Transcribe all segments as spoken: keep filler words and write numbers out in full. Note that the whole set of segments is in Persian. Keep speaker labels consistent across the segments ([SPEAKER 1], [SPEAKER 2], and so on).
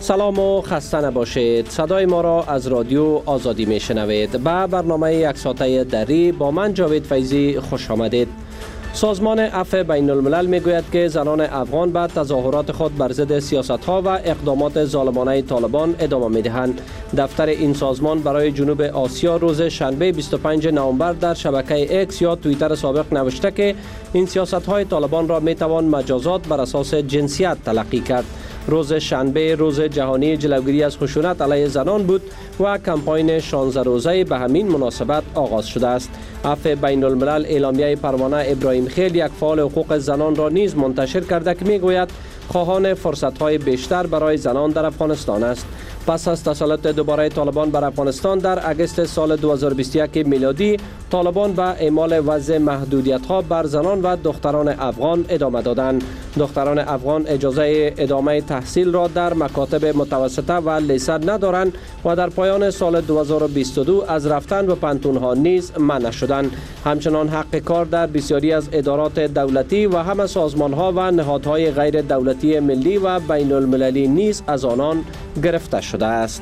[SPEAKER 1] سلام و خسته نباشید. صدای ما را از رادیو آزادی می شنوید. به برنامه یک ساعته دری با من جاوید فیضی خوش آمدید. سازمان عفو بین الملل می گوید که زنان افغان به تظاهرات خود بر ضد سیاست ها و اقدامات ظالمانه طالبان ادامه می دهند. دفتر این سازمان برای جنوب آسیا روز شنبه بیست و پنجم نوامبر در شبکه اکس یا توییتر سابق نوشته که این سیاست های طالبان را می توان مجازات بر اساس جنسیت تلقی کرد. روز شنبه روز جهانی جلوگیری از خشونت علیه زنان بود و کمپاین شانزده روزه به همین مناسبت آغاز شده است. عفو بین الملل اعلامیه پروانه ابراهیم خیل، یک فعال حقوق زنان را نیز منتشر کرده که میگوید خواهان فرصت‌های بیشتر برای زنان در افغانستان است. پس از تسلط دوباره طالبان بر افغانستان در اگست سال دو هزار و بیست و یک میلادی، طالبان به اعمال وضع محدودیت‌ها بر زنان و دختران افغان ادامه دادند. دختران افغان اجازه ادامه تحصیل را در مکاتب متوسطه و لیسه ندارند و در پایان سال دو هزار و بیست و دو از رفتن به پانتون‌ها نیز منع شدند. همچنان حق کار در بسیاری از ادارات دولتی و همه سازمان‌ها و نهادهای غیر دولتی ملی و بین المللی نیز از آنان گرفته شده است.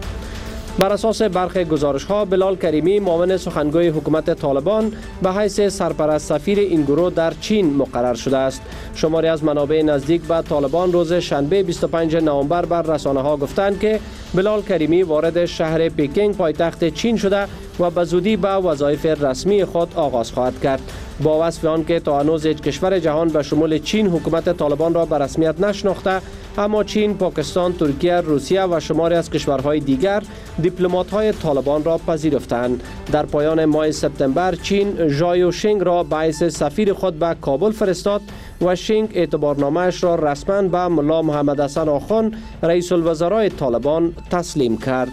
[SPEAKER 1] بر اساس برخی گزارش‌ها، بلال کریمی معاون سخنگوی حکومت طالبان به حیث سرپرست سفیر این گروه در چین مقرر شده است. شماری از منابع نزدیک به طالبان روز شنبه بیست و پنجم نوامبر بر رسانه‌ها گفتند که بلال کریمی وارد شهر پکینگ پایتخت چین شده و به زودی به وظایف رسمی خود آغاز خواهد کرد. با وصف آن که تا هنوز هیچ کشور جهان به شمول چین حکومت طالبان را به رسمیت نشناخته، اما چین، پاکستان، ترکیه، روسیه و شماری از کشورهای دیگر دیپلمات‌های طالبان را پذیرفتند. در پایان ماه سپتامبر چین ژایو شینگ را به حیث سفیر خود به کابل فرستاد و شینگ اعتبارنامه‌اش را رسما به ملا محمد حسن آخوند، رئیس الوزرای طالبان تسلیم کرد.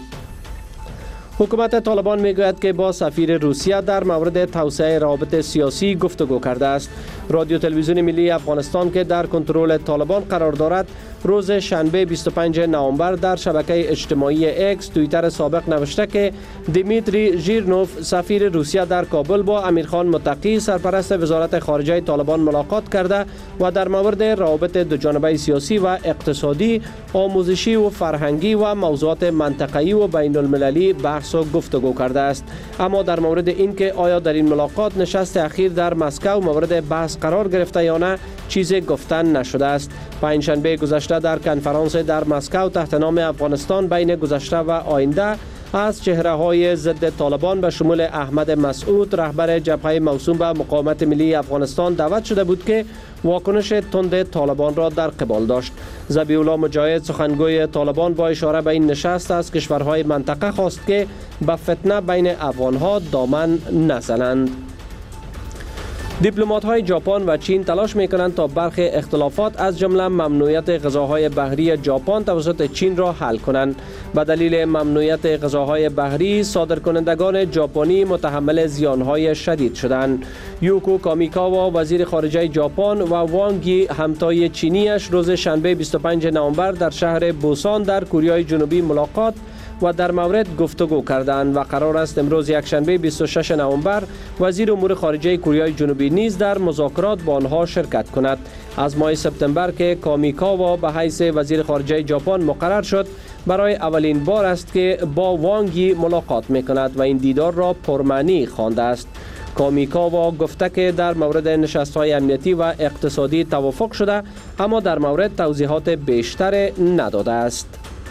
[SPEAKER 1] حکومت طالبان میگوید که با سفیر روسیه در مورد توسعه روابط سیاسی گفتگو کرده است. رادیو تلویزیون ملی افغانستان که در کنترل طالبان قرار دارد، روز شنبه بیست و پنجم نوامبر در شبکه اجتماعی اکس توییتر سابق نوشته که دیمیتری ژیرنوف سفیر روسیه در کابل با امیرخان متقی سرپرست وزارت خارجه طالبان ملاقات کرده و در مورد روابط دوجانبه سیاسی و اقتصادی، آموزشی و فرهنگی و موضوعات منطقه‌ای و بین المللی بحث و گفتگو کرده است. اما در مورد اینکه آیا در این ملاقات نشست اخیر در مسکو مورد بحث قرار گرفته یا نه، چیزی گفتن نشده است. پنجشنبه گذشته در کنفرانس در مسکو تحت نام افغانستان بین گذشته و آینده از چهره‌های ضد طالبان به شمول احمد مسعود، رهبر جبهه موسوم به مقاومت ملی افغانستان، دعوت شده بود که واکنش تند طالبان را در قبال داشت. ذبیح الله مجاهد، سخنگوی طالبان، با اشاره به این نشست از کشورهای منطقه خواست که به فتنه بین افغان‌ها دامن نزنند. دیپلمات‌های ژاپن و چین تلاش می‌کنند تا برخی اختلافات از جمله ممنوعیت غذاهای بحری ژاپن توسط چین را حل کنند. به دلیل ممنوعیت غذاهای بحری، صادرکنندگان ژاپنی متحمل زیان‌های شدید شدند. یوکو کامیکاوا، وزیر خارجه ژاپن، و وانگی، همتای چینیش، روز شنبه بیست و پنجم نوامبر در شهر بوسان در کره جنوبی ملاقات و در مورد گفتگو کردند و قرار است امروز یکشنبه بیست و ششم نوامبر وزیر امور خارجه کره جنوبی نیز در مذاکرات با آنها شرکت کند. از ماه سپتامبر که کامیکاوا به حیث وزیر خارجه ژاپن مقرر شد، برای اولین بار است که با وانگی ملاقات می‌کند و این دیدار را پرمعنی خوانده است. کامیکاوا گفته که در مورد نشست‌های امنیتی و اقتصادی توافق شده، اما در مورد توضیحات بیشتر نداده است.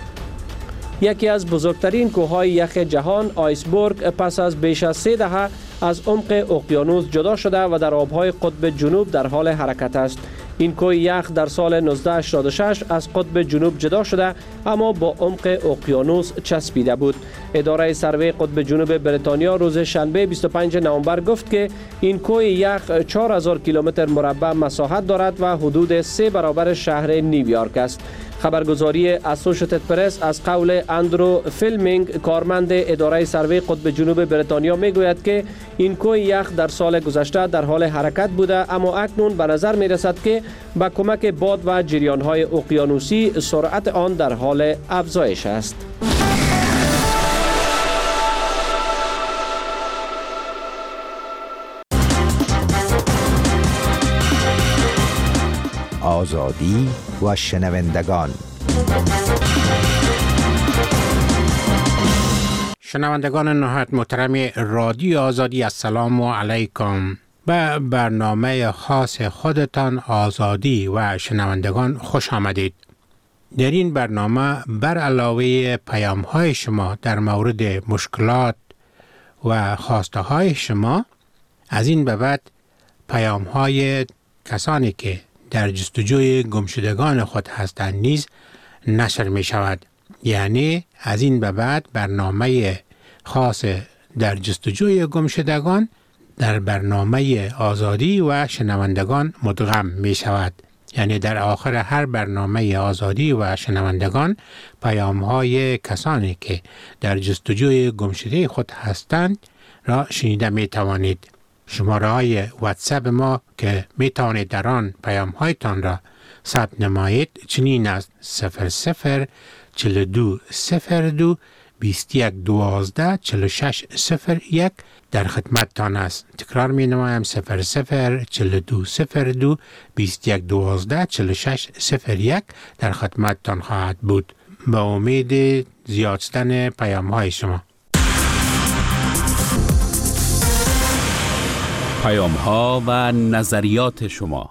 [SPEAKER 1] یکی از بزرگترین کوههای یخ جهان، آیسبرگ، پس از بیش از سه دهه از عمق اقیانوس جدا شده و در آبهای قطب جنوب در حال حرکت است. این کوه یخ در سال نوزده هشتاد و شش از قطب جنوب جدا شده، اما با عمق اقیانوس چسبیده بود. اداره سروی قطب جنوب بریتانیا روز شنبه بیست و پنجم نوامبر گفت که این کوه یخ چهار هزار کیلومتر مربع مساحت دارد و حدود سه برابر شهر نیویورک است. خبرگزاری اسوشیتد پرس از قول اندرو فیلمینگ، کارمند اداره سروی قطب جنوب بریتانیا، میگوید که این کوه یخ در سال گذشته در حال حرکت بوده، اما اکنون به نظر می رسد که با کمک باد و جریان‌های اقیانوسی سرعت آن در حال افزایش است.
[SPEAKER 2] آزادی و شنوندگان. شنوندگان نهایت محترم رادیو آزادی، السلام علیکم. به برنامه خاص خودتان آزادی و شنوندگان خوش آمدید. در این برنامه بر علاوه پیام های شما در مورد مشکلات و خواسته های شما، از این به بعد پیام های کسانی که در جستجوی گمشدگان خود هستند نیز نشر می شود. یعنی از این به بعد برنامه خاص در جستجوی گمشدگان در برنامه آزادی و شنوندگان مدغم می شود. یعنی در آخر هر برنامه آزادی و شنوندگان پیام های کسانی که در جستجوی گمشده خود هستند را شنیده می توانید. شماره های واتساپ ما که می توانید در آن پیام هایتان را ثبت نمایید چنین است: صفر صفر چهل و دو صفر دو بیست و یک دوازده چهل و شش صفر یک در خدمت تان است. تکرار می نمایم: صفر صفر چهل و دو صفر دو بیست و یک دوازده چهل و شش صفر یک در خدمت تان خواهد بود. با امید زیاد شدن پیام های شما.
[SPEAKER 3] پیام ها و نظریات شما.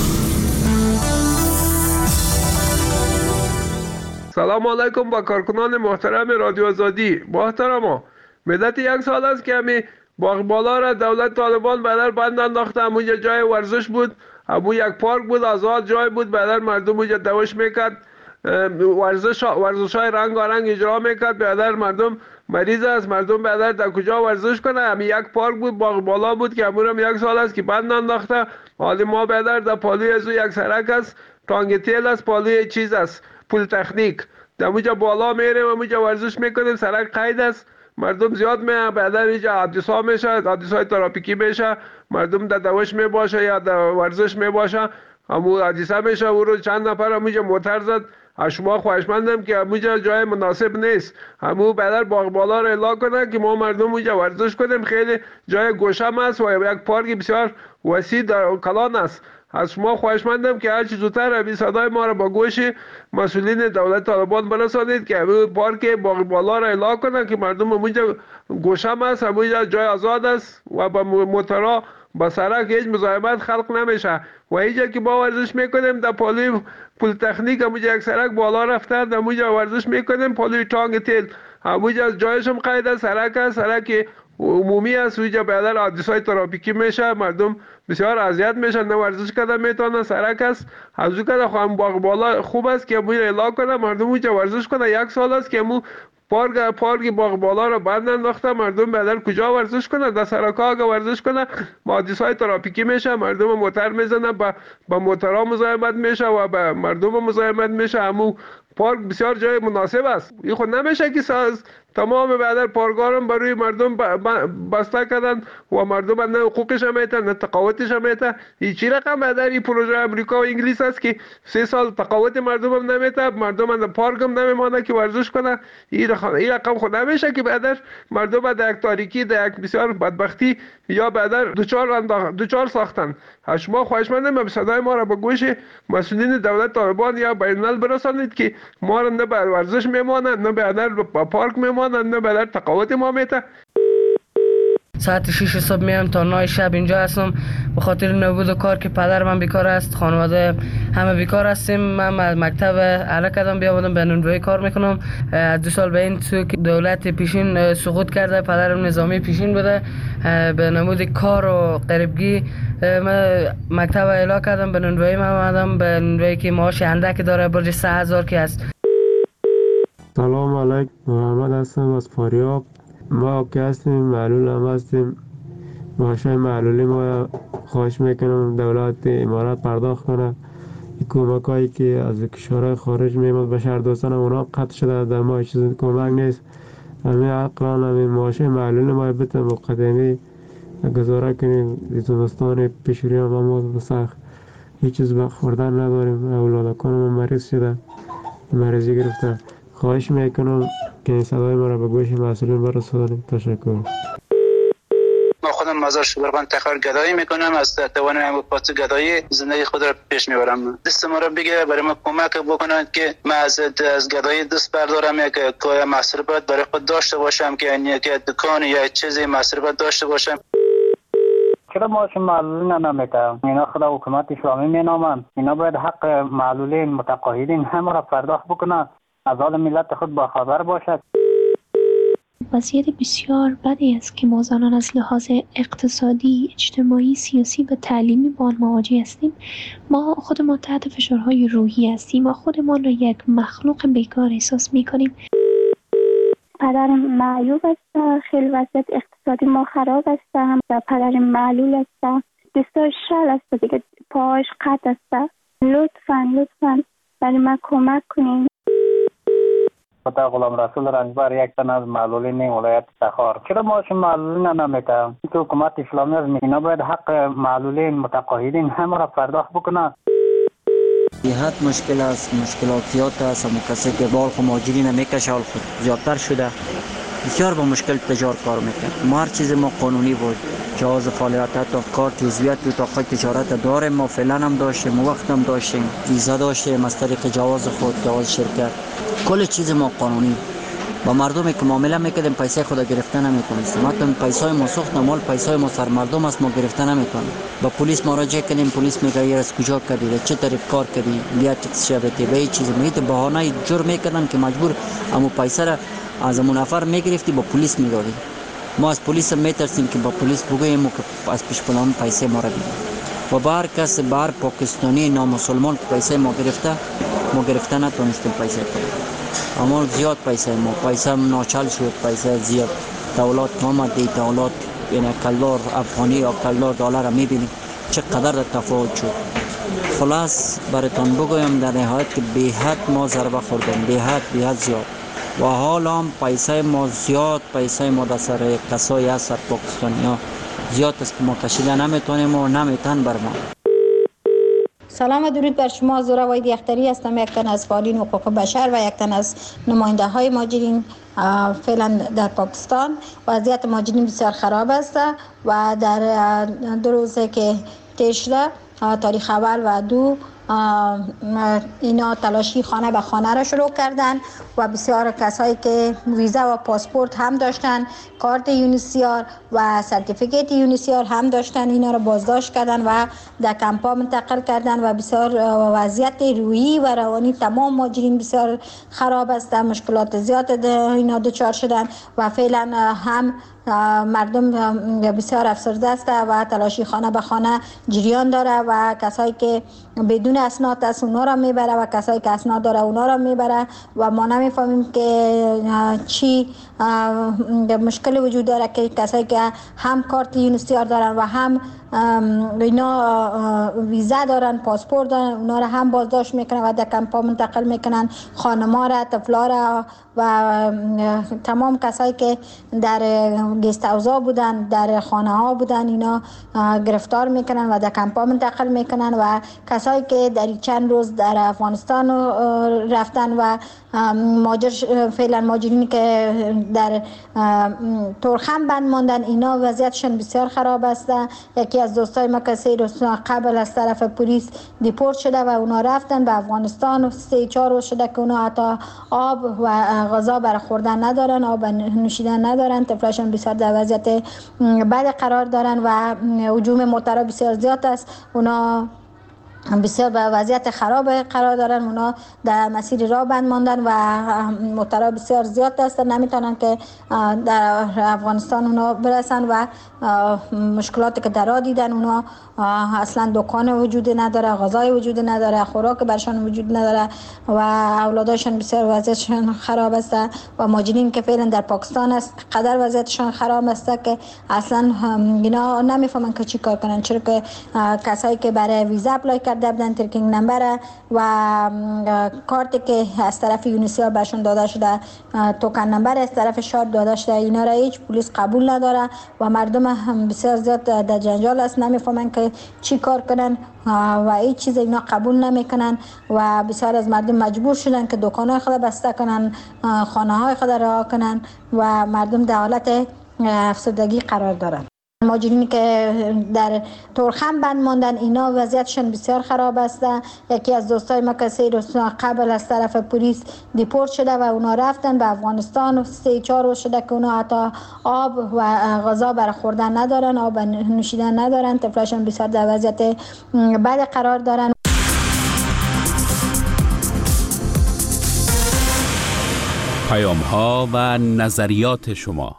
[SPEAKER 4] سلام علیکم با کارکنان محترم رادیو آزادی. محترم مدت یک سال است که همی باغ بالا را دولت طالبان بدر بند انداخته. همونجا جای ورزش بود، همون یک پارک بود، آزاد جای بود، بدر مردم اونجا دوش میکرد، ورزش ورزش های رنگ رنگ اجرا میکرد. بدر مردم مریض است، مردم بدر در کجا ورزش کنه؟ همین یک پارک بود، باغ بالا بود که همون یک سال است که بند انداخته. حالی ما بدر در پالوی از یک سرک است، تانگ تیل است، پالوی چیز است، پول تکنیک. در اونجا بالا میریم، اونجا ورزش میکنیم، سرک قید است، مردم زیاد میان. بعدا اینجا حادثه میشه، حادثه ترافیکی میشه، مردم در دوش میباشه یا در ورزش میباشه، همون حادثه میشه. او روز چند نفر اونجا موتر زد. شما خواهشمندم که اونجا جای مناسب نیست. همون بعدا باغ بالا را اعلام کنه که ما مردم اونجا ورزش کنیم. خیلی جای گوشم است و یک پارک بسیار وسیع در کلان است. از شما خواهشمندم که هرچی زودتر همین صدای ما را با گوش مسئولین دولت طالبان برسانید که همین پارک باغ بالا را اعلام کنند که مردم اونجا گوشم است، اونجا جای آزاد است و با موتورها با سرک هیچ مزاحمت خلق نمیشه. و اینجا که ما ورزش میکنیم در پالوی پول تکنیک، اونجا یک سرک بالا رفته، در اونجا ورزش میکنیم. پالوی تانگ تیل اونجا جایش هم قید است، سرک است، سرک عمومی است. اونجا بعدا حادثه‌های ترافیکی میشه، مردم بسیار اذیت میشن، نه ورزش کردن میتونن. سرک است، از اون کده خواهم باغ بالا خوب است که اونجا اعلام کنه مردم اونجا ورزش کنه. یک سال است که مو پارک پارک باغ بالا رو بند انداخته، مردم بعدا کجا ورزش کنه؟ در سرک‌ها اگه ورزش کنه حادثه‌های ترافیکی میشه، مردم موتر میزنه، با با موترها مزاحمت میشه و با مردم مزاحمت میشه. همون پارک بسیار جای مناسب است. این خود نمیشه که ساز تمام بعد پارکارم برای مردم بسته کردن و مردم نه حقوقش هم میتن نه تقاوتش هم میتن. این چی رقم بعد این پروژه امریکا و انگلیس است که سه سال تقاوت مردم هم نمیتن، مردم هم پارک هم نمیمانه که ورزش کنه. این رقم این رقم خود نمیشه که بعد مردم در یک تاریکی، در یک بسیار بدبختی یا بعد دوچار دوچار ساختن. شما خواهشمندم به صدای ما را به گوش مسئولین دولت طالبان یا بین‌الملل برسانید که ما را نه به ورزش میمانند، نه به پارک میمانند، نه به تقاوت ما میته.
[SPEAKER 5] ساعت شش صبح میام تا نه شب اینجا هستم به خاطر نبود کار که پدر من بیکار است، خانواده همه بیکار هستیم. من مکتب اعلی کردم بیا بودم به نونوایی کار میکنم. از دو سال به این سو که دولت پیشین سقوط کرده، پدرم نظامی پیشین بوده، به نمود کار و غریبگی من مکتب اعلی کردم به نونوایی. من آمدم به نونوایی که معاش اندک داره، برج سه هزار که است.
[SPEAKER 6] سلام علیکم، محمد هستم از فاریاب. ما که هستیم معلول هم هستیم، معاشای معلولی ما خواهش میکنم دولت امارات پرداخت کنه. این کمک هایی که از کشورهای خارج میمد به شهر دوستان اونا قطع شده، در ما چیز کمک نیست. همین عقلان همین معاشای معلولی ما بته مقدمی گزاره کنیم. زمستان پیشوری هم ما سخت هیچ چیز به خوردن نداریم، اولادکانم مریض شده، مریضی گرفته. خواهش میکنم که این صدای ما را به گوش مسئولین برسانید. تشکر.
[SPEAKER 7] ما خودم مزار شبرغان تخار گدایی میکنم، از توان پاس گدایی زندگی خود را پیش میبرم. دست ما را بگیره، برای ما کمک بکنند که من از از گدایی دست بردارم، یک کار مصرفات برای خود داشته باشم، که یک دکان یا چیزی مصرفات داشته باشم.
[SPEAKER 8] چرا معاش معلولین نمیکنم؟ اینا خدا حکومت اسلامی مینامند. اینا باید حق معلولین متقاعدین همه را پرداخت بکنند، از حال ملت خود با خبر باشد.
[SPEAKER 9] وضعیت بسیار بدی است که ما زنان از لحاظ اقتصادی، اجتماعی، سیاسی و تعلیمی با آن مواجه هستیم. ما خودمان تحت فشارهای روحی هستیم. ما خودمان را یک مخلوق بیکار احساس می‌کنیم.
[SPEAKER 10] پدرم معیوب است، خیلی وضعیت اقتصادی ما خراب است. پدرم معلول است، دستاش شل است دیگه، پاش قطع است. لطفاً لطفاً برای من کمک کنین.
[SPEAKER 8] خدا غلام رسول رنجبر، یک تن از معلولین ولایت تخار. چرا معاش معلولین نمیکنم؟ تو حکومت اسلامی از اینا باید حق معلولین متقاعدین همه را پرداخت بکنند.
[SPEAKER 11] صحت مشکل است، مشکلات زیاد است. اما کسی که بال خو ماجری نمیکشه حال خود زیادتر شده، بسیار با مشکل تجار کار میکنه. ما هر چیز ما قانونی بود، جواز فعالیت تا کارت عضویت تو اتاق تجارت داریم. ما فعلا هم داشتیم، وقت هم داشتیم، ویزا داشتیم از طریق جواز خود، جواز شرکت، کل چیز ما قانونی. با مردمی که معامله میکردیم پیسه خود گرفته نمیتونستیم. حتی پیسای ما سوخت مال پیسای ما سر مردم است، ما گرفته نمیتونیم. با پلیس مراجعه کردیم، پلیس میگه این از کجا کردی، چه طریق کار کردی، بیا تکس شبته به چیز میگه بهانه جور میکردن که مجبور امو پیسه را از امو نفر میگرفتی با پلیس میدادی. ما از پلیس میترسیم که با پلیس بگوییم که از پیش پلان پیسه ما را بگیر. و بار کس بار پاکستانی نامسلمان پیسه ما گرفته، ما گرفته نتونستیم پیسه کنیم. اما زیاد پیسه ما پیسه ناچل شد، پیسه زیاد. دولت آمد دی دولت، یعنی کلدار افغانی یا کلدار دلار میبینیم چقدر تفاوت شد. خلاص براتون بگویم در نهایت که به حد ما ضربه خوردیم، به حد به حد زیاد. و حال هم پیسه ما زیاد، پیسه ما در سر کسایی هست در پاکستانی ها زیاد است که ما کشیده نمیتونیم و نمیتن بر ما.
[SPEAKER 12] سلام و درود بر شما. زورا واید یختری هستم، یک تن از فعالین حقوق بشر و یک تن از نماینده های مهاجرین فعلا در پاکستان. وضعیت مهاجرین بسیار خراب است و در دو روزه که طی شده، تاریخ اول و دو، اینا تلاشی خانه به خانه را شروع کردن و بسیار کسایی که ویزا و پاسپورت هم داشتن، کارت یونیسیار و سرتیفیکیت یونیسیار هم داشتن، اینا را بازداشت کردن و در کمپا منتقل کردن و بسیار وضعیت روحی و روانی تمام مهاجرین بسیار خراب است. مشکلات زیاد اینا دچار شدن و فعلا هم مردم بسیار افسرده است و تلاشی خانه به خانه جریان داره و کسایی که بدون اسناد است اونا را میبره و کسایی که اسناد داره اونا را میبره و ما نمیفهمیم که چی مشکل وجود داره که کسایی که هم کارت یونیسیار دارن و هم اینا ویزا دارن، پاسپورت دارن، اونا را هم بازداشت میکنن و در کمپا منتقل میکنن. خانما را، طفلا را و تمام کسایی که در گست هاوس‌ها بودن، در خانه ها بودن، اینا گرفتار میکنن و در کمپا منتقل میکنن و کسایی که در چند روز در افغانستان رفتن و ماجر فعلا ماجرینی که در تورخم بند ماندن، اینا وضعیتشون بسیار خراب است. یکی از دوستای ما که سه روز قبل از طرف پلیس دیپورت شده و اونا رفتن به افغانستان و سه چهار روز شده که اونا حتی آب و غذا برای خوردن ندارن، آب نوشیدن ندارن، طفلاشون بسیار در وضعیت بد قرار دارن و هجوم موترها بسیار زیاد است. اونا بسیار به وضعیت خراب قرار دارن، اونا در مسیر راه بند ماندن و موترها بسیار زیاد هستن، نمیتونن که در افغانستان اونا برسن و مشکلاتی که در راه دیدن، اونا اصلا دکان وجود نداره، غذای وجود نداره، خوراک برشان وجود نداره و اولاداشون بسیار وضعیتشون خراب است و مهاجرین که فعلا در پاکستان است قدر وضعیتشون خراب است که اصلا اینا نمیفهمن که چی کار کنن، چرا که کسایی که برای ویزا اپلای کرده بودن، ترکینگ نمبر و کارتی که از طرف یونیسیار برشون داده شده، توکن نمبر از طرف شاد داده شده، اینا را هیچ پلیس قبول نداره و مردم هم بسیار زیاد در جنجال است، نمیفهمن که چی کار کنن و هیچ چیز اینا قبول نمیکنن و بسیار از مردم مجبور شدن که دکانهای خود بسته کنن، خانه های خود رها کنن و مردم در حالت افسردگی قرار دارن. مهاجرینی که در تورخم بند ماندن اینا وضعیتشون بسیار خراب است. یکی از دوستای ما که سه روز قبل از طرف پلیس دیپورت شده و اونا رفتن به افغانستان و سه چهار روز شده که اونا حتی آب و غذا برای خوردن ندارن، آب نوشیدن ندارن، طفلاشون بسیار در وضعیت بد قرار دارن.
[SPEAKER 3] پیام ها و نظریات شما.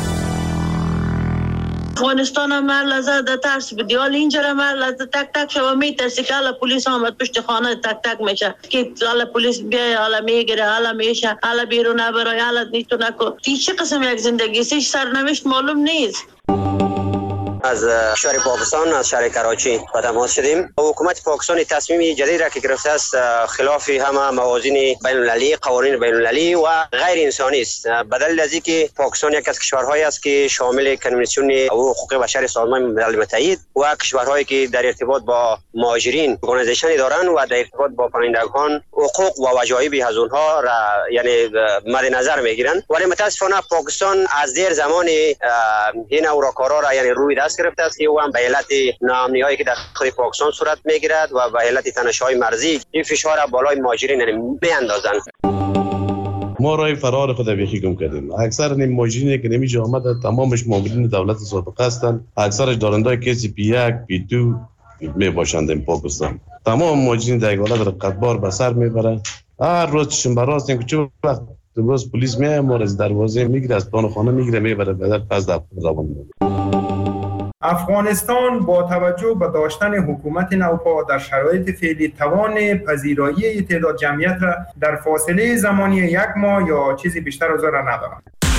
[SPEAKER 13] افغانستان ما لحظه در ترس بدی، حال اینجا ما لحظه تک تک شما میترسی که حالا پلیس آمد پشت خانه تک تک میشه که حالا پلیس بیای حالا میگیره حالا میشه حالا بیرون نبرای حالا نیتو نکن. این چه قسم یک زندگی است؟ سرنوشت معلوم نیست.
[SPEAKER 14] از شهر پاکستان از شهر کراچی با تماس شدیم. حکومت پاکستان تصمیم جدید را که گرفته است خلاف همه موازین بین المللی، قوانین بین المللی و غیر انسانی است. بدل از اینکه پاکستان یک از کشورهایی است که شامل کنوانسیون حقوق بشر سازمان ملل متحد و کشورهایی که در ارتباط با مهاجرین ارگانیزیشنی دارند و در ارتباط با پناهندگان حقوق و وجایب از اونها را یعنی مد نظر میگیرند، ولی متاسفانه پاکستان از دیر زمان این اوراکارا را یعنی روی دست گرفته است که او هم به علت ناامنی‌هایی که در خود پاکستان صورت میگیرد و به علت تنش‌های مرزی این فشار را بالای مهاجرین میاندازند.
[SPEAKER 15] ما راه فرار خود بیخی گم کردیم. اکثر نیم مهاجرینی که نمیشه آمده تمامش مامورین دولت سابقه هستند، اکثرش دارنده کسی پی یک پی دو می باشند این پاکستان. تمام مهاجرین در حالت رقتبار به سر میبره. هر روز چشم براست این که چه وقت روز پلیس میاد ما از دروازه میگیره، از پان خانه میگیره میبره به پس در زبان.
[SPEAKER 16] افغانستان با توجه به داشتن حکومت نوپا در شرایط فعلی توان پذیرایی تعداد جمعیت را در فاصله زمانی یک ماه یا چیزی بیشتر از آن را ندارد.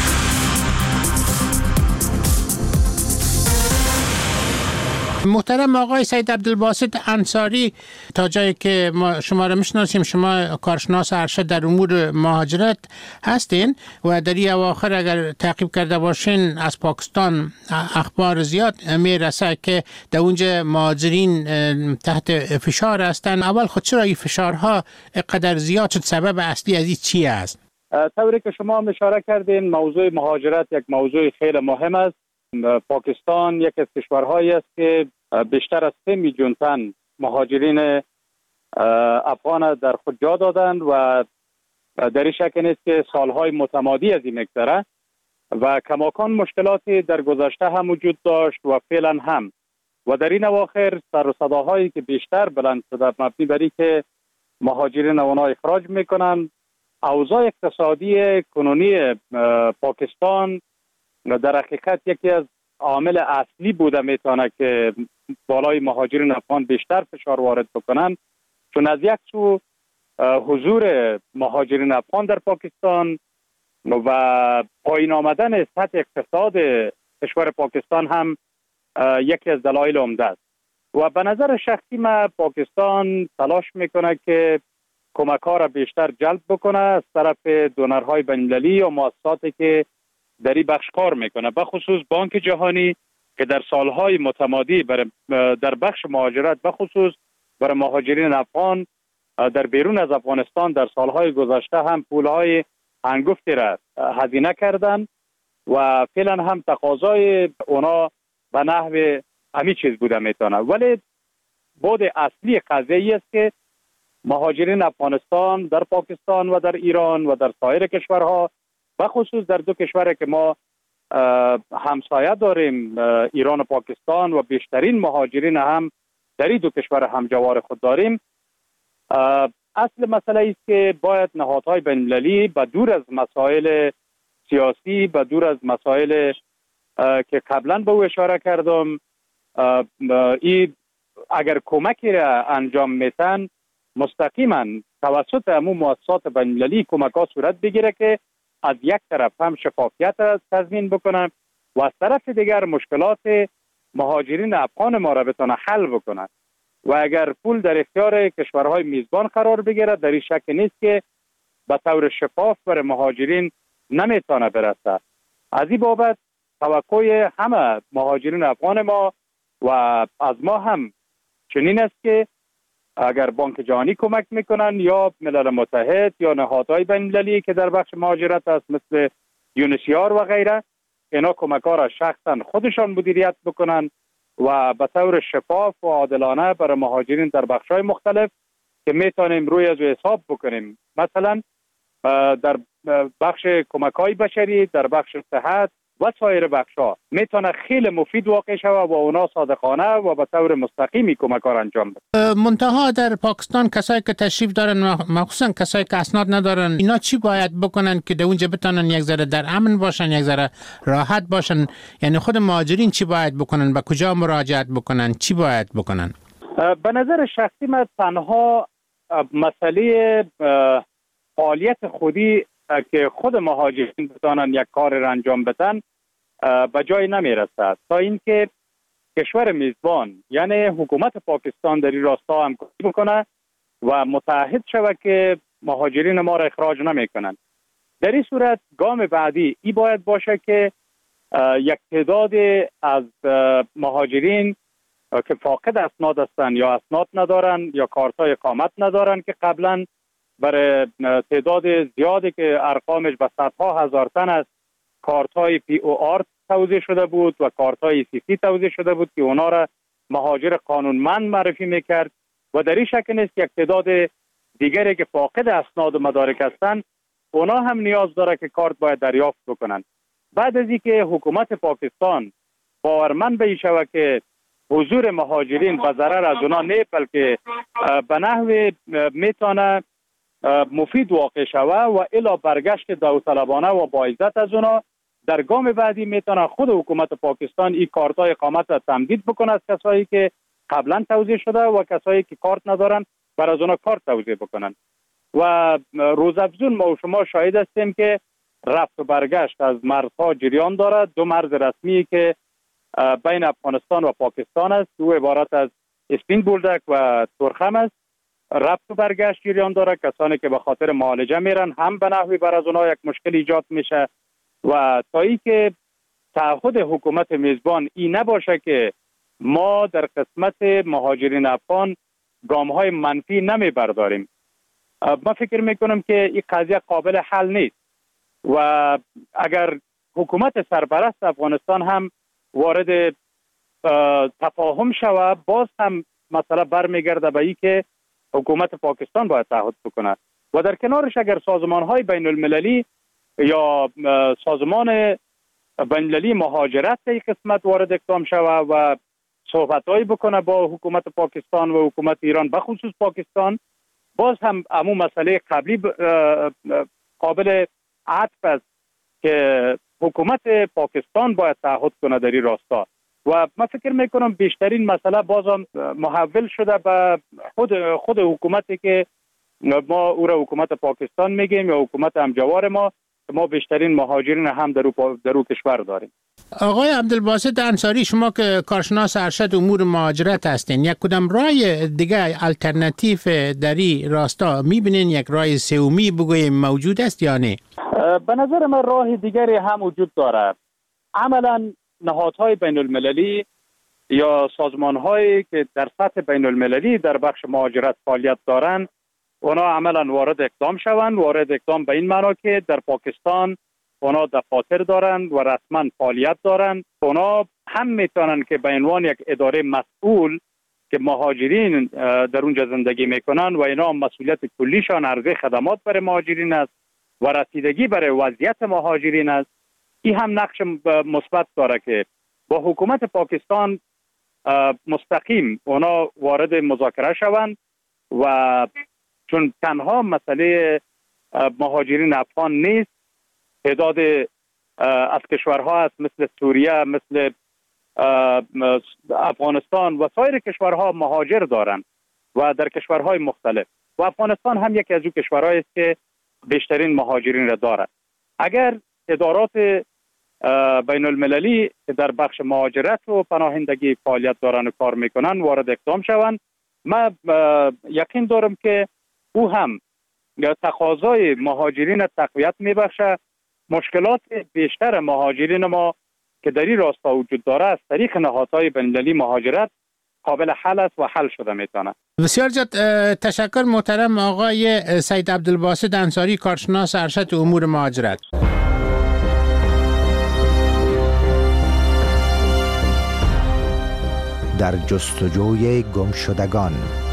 [SPEAKER 2] محترم آقای سید عبدالباسط انصاری، تا جایی که ما شما را میشناسیم شما کارشناس ارشد در امور مهاجرت هستین و در این اواخر اگر تعقیب کرده باشین از پاکستان اخبار زیاد میرسه که در اونجا مهاجرین تحت فشار هستند. اول خود چرا این فشارها قدر زیاد شد؟ سبب اصلی از این چی است؟
[SPEAKER 17] طوری که شما اشاره کردین موضوع مهاجرت یک موضوع خیلی مهم است. پاکستان یک از کشورهایی است که بیشتر از سه میلیون تن مهاجرین افغان در خود جا دادند و در این شک نیست که سالهای متمادی از این مگذره و کماکان مشکلاتی در گذشته هم وجود داشت و فعلا هم و در این اواخر سر و صداهایی که بیشتر بلند شده مبنی بر اینکه مهاجرین اونا اخراج میکنند. اوضاع اقتصادی کنونی پاکستان در حقیقت یکی از عامل اصلی بوده میتونه که بالای مهاجرین افغان بیشتر فشار وارد بکنن، چون از یک سو حضور مهاجرین افغان در پاکستان و پایین آمدن سطح اقتصاد کشور پاکستان هم یکی از دلایل عمده است و به نظر شخصی من پاکستان تلاش میکنه که کمک ها را بیشتر جلب بکنه از طرف دونرهای بین‌المللی و مؤسساتی که در این بخش کار میکنه، به خصوص بانک جهانی که در سالهای متمادی در بخش مهاجرت به خصوص برای مهاجرین افغان در بیرون از افغانستان در سالهای گذشته هم پولهای هنگفتی را هزینه کردند و فعلا هم تقاضای اونا به نحو همین چیز بوده میتونه. ولی بود اصلی قضیه است که مهاجرین افغانستان در پاکستان و در ایران و در سایر کشورها به خصوص در دو کشوری که ما همسایه داریم ایران و پاکستان و بیشترین مهاجرین هم در این دو کشور همجوار خود داریم، اصل مسئله است که باید نهادهای بین‌المللی به دور از مسائل سیاسی، به دور از مسائل که قبلا به او اشاره کردم، این اگر کمکی را انجام میتن مستقیما توسط همون مؤسسات بین‌المللی کمک ها صورت بگیره که از یک طرف هم شفافیت را تضمین بکنن و از طرف دیگر مشکلات مهاجرین افغان ما را بتونه حل بکنن و اگر پول در اختیار کشورهای میزبان قرار بگیره در این شک نیست که به طور شفاف برای مهاجرین نمیتونه برسه. از این بابت توقع همه مهاجرین افغان ما و از ما هم چنین است که اگر بانک جهانی کمک میکنن یا ملل متحد یا نهادهای بین‌المللی که در بخش مهاجرت است مثل یونسیار و غیره، اینا کمک‌ها را شخصا خودشان مدیریت بکنن و به طور شفاف و عادلانه برای مهاجرین در بخش‌های مختلف که میتونیم روی از حساب بکنیم. مثلا در بخش کمک‌های بشری، در بخش صحت و سایر بخش‌ها میتونه خیلی مفید واقع شود و اونا صادقانه و به طور مستقیمی کمک‌ها را انجام بده.
[SPEAKER 2] منتها در پاکستان کسایی که تشریف دارن، مخصوصا کسایی که اسناد ندارن، اینا چی باید بکنن که در اونجا بتونن یک ذره در امن باشن، یک ذره راحت باشن؟ یعنی خود مهاجرین چی باید بکنن؟ به کجا مراجعت بکنن؟ چی باید بکنن؟
[SPEAKER 17] به نظر شخصی من تنها مسئله فعالیت خودی که خود مهاجرین بتانن یک کار را انجام بدن به جای نمی رسد تا اینکه کشور میزبان یعنی حکومت پاکستان در این راستا همکاری بکنه و متعهد شود که مهاجرین ما را اخراج نمی کنند. در این صورت گام بعدی ای باید باشه که یک تعداد از مهاجرین که فاقد اسناد هستند یا اسناد ندارن یا کارتای اقامت ندارن که قبلا برای تعداد زیادی که ارقامش به صدها هزار تن است کارتای پی او آر توزیع شده بود و کارتای سی سی توزیع شده بود که اونا را مهاجر قانونمند معرفی میکرد و در این شکل نیست یک تعداد دیگری که فاقد اسناد و مدارک هستند اونا هم نیاز داره که کارت باید دریافت بکنن. بعد از اینکه حکومت پاکستان باورمند به شود که حضور مهاجرین به ضرر از اونا نه بلکه به نحو میتونه مفید واقع شود و الا برگشت داوطلبانه و با عزت از اونا، در گام بعدی میتونه خود حکومت پاکستان این کارتای اقامت را تمدید بکنه از کسایی که قبلا توزیع شده و کسایی که کارت ندارن بر از اونا کارت توزیع بکنن. و روزافزون ما و شما شاهد هستیم که رفت و برگشت از مرزها جریان دارد. دو مرز رسمی که بین افغانستان و پاکستان است، دو عبارت از اسپین بولدک و تورخم است، رفت و برگشت جریان داره. کسانی که به خاطر معالجه میرن هم به نحوی بر از اونها یک مشکل ایجاد میشه و تا ای که تعهد حکومت میزبان این نباشه که ما در قسمت مهاجرین افغان گام های منفی نمی برداریم، من فکر میکنم که این قضیه قابل حل نیست و اگر حکومت سرپرست افغانستان هم وارد تفاهم شود باز هم مسئله برمیگرده به این که حکومت پاکستان باید تعهد بکنه و در کنارش اگر سازمان های بین المللی یا سازمان بین المللی مهاجرت در این قسمت وارد اقدام شود و صحبت هایی بکنه با حکومت پاکستان و حکومت ایران به خصوص پاکستان، باز هم امو مسئله قبلی قابل عطف است که حکومت پاکستان باید تعهد کنه در این راستا و من فکر میکنم بیشترین مسئله بازم محول شده به خود خود حکومتی که ما او را حکومت پاکستان میگیم یا حکومت همجوار ما، ما بیشترین مهاجرین هم در در کشور داریم.
[SPEAKER 2] آقای عبدالباسط انصاری، شما که کارشناس ارشد امور مهاجرت هستین، یک کدام راه دیگه الटरनेटिव در این راستا میبینین؟ یک راه سومی بگویم موجود است یا نه؟
[SPEAKER 17] به نظر من راه دیگری هم وجود دارد. عملا نهادهای بین المللی یا سازمانهایی که در سطح بین المللی در بخش مهاجرت فعالیت دارند اونا عملا وارد اقدام شوند. وارد اقدام به این معنا که در پاکستان اونا دفاتر دارند و رسما فعالیت دارند. اونا هم میتونن که به عنوان یک اداره مسئول که مهاجرین در اونجا زندگی میکنن و اینا مسئولیت کلیشان عرضه خدمات برای مهاجرین است و رسیدگی برای وضعیت مهاجرین است. این هم نقش مثبت داره که با حکومت پاکستان مستقیم اونا وارد مذاکره شوند و چون تنها مسئله مهاجرین افغان نیست، تعداد از کشورها هست مثل سوریه، مثل افغانستان و سایر کشورها مهاجر دارند و در کشورهای مختلف و افغانستان هم یکی از اون کشورهایی است که بیشترین مهاجرین را دارد. اگر ادارات بین المللی در بخش مهاجرت و پناهندگی فعالیت دارن و کار میکنن وارد اقدام شوند، من یقین دارم که او هم تقاضای مهاجرین تقویت میبخشه. مشکلات بیشتر مهاجرین ما که در این راستا وجود داره از طریق نهادهای بین المللی مهاجرت قابل حل است و حل شده میتونه.
[SPEAKER 2] بسیار زیاد تشکر محترم آقای سید عبدالباسط انصاری، کارشناس ارشد امور مهاجرت.
[SPEAKER 18] در جستجوی گمشدگان.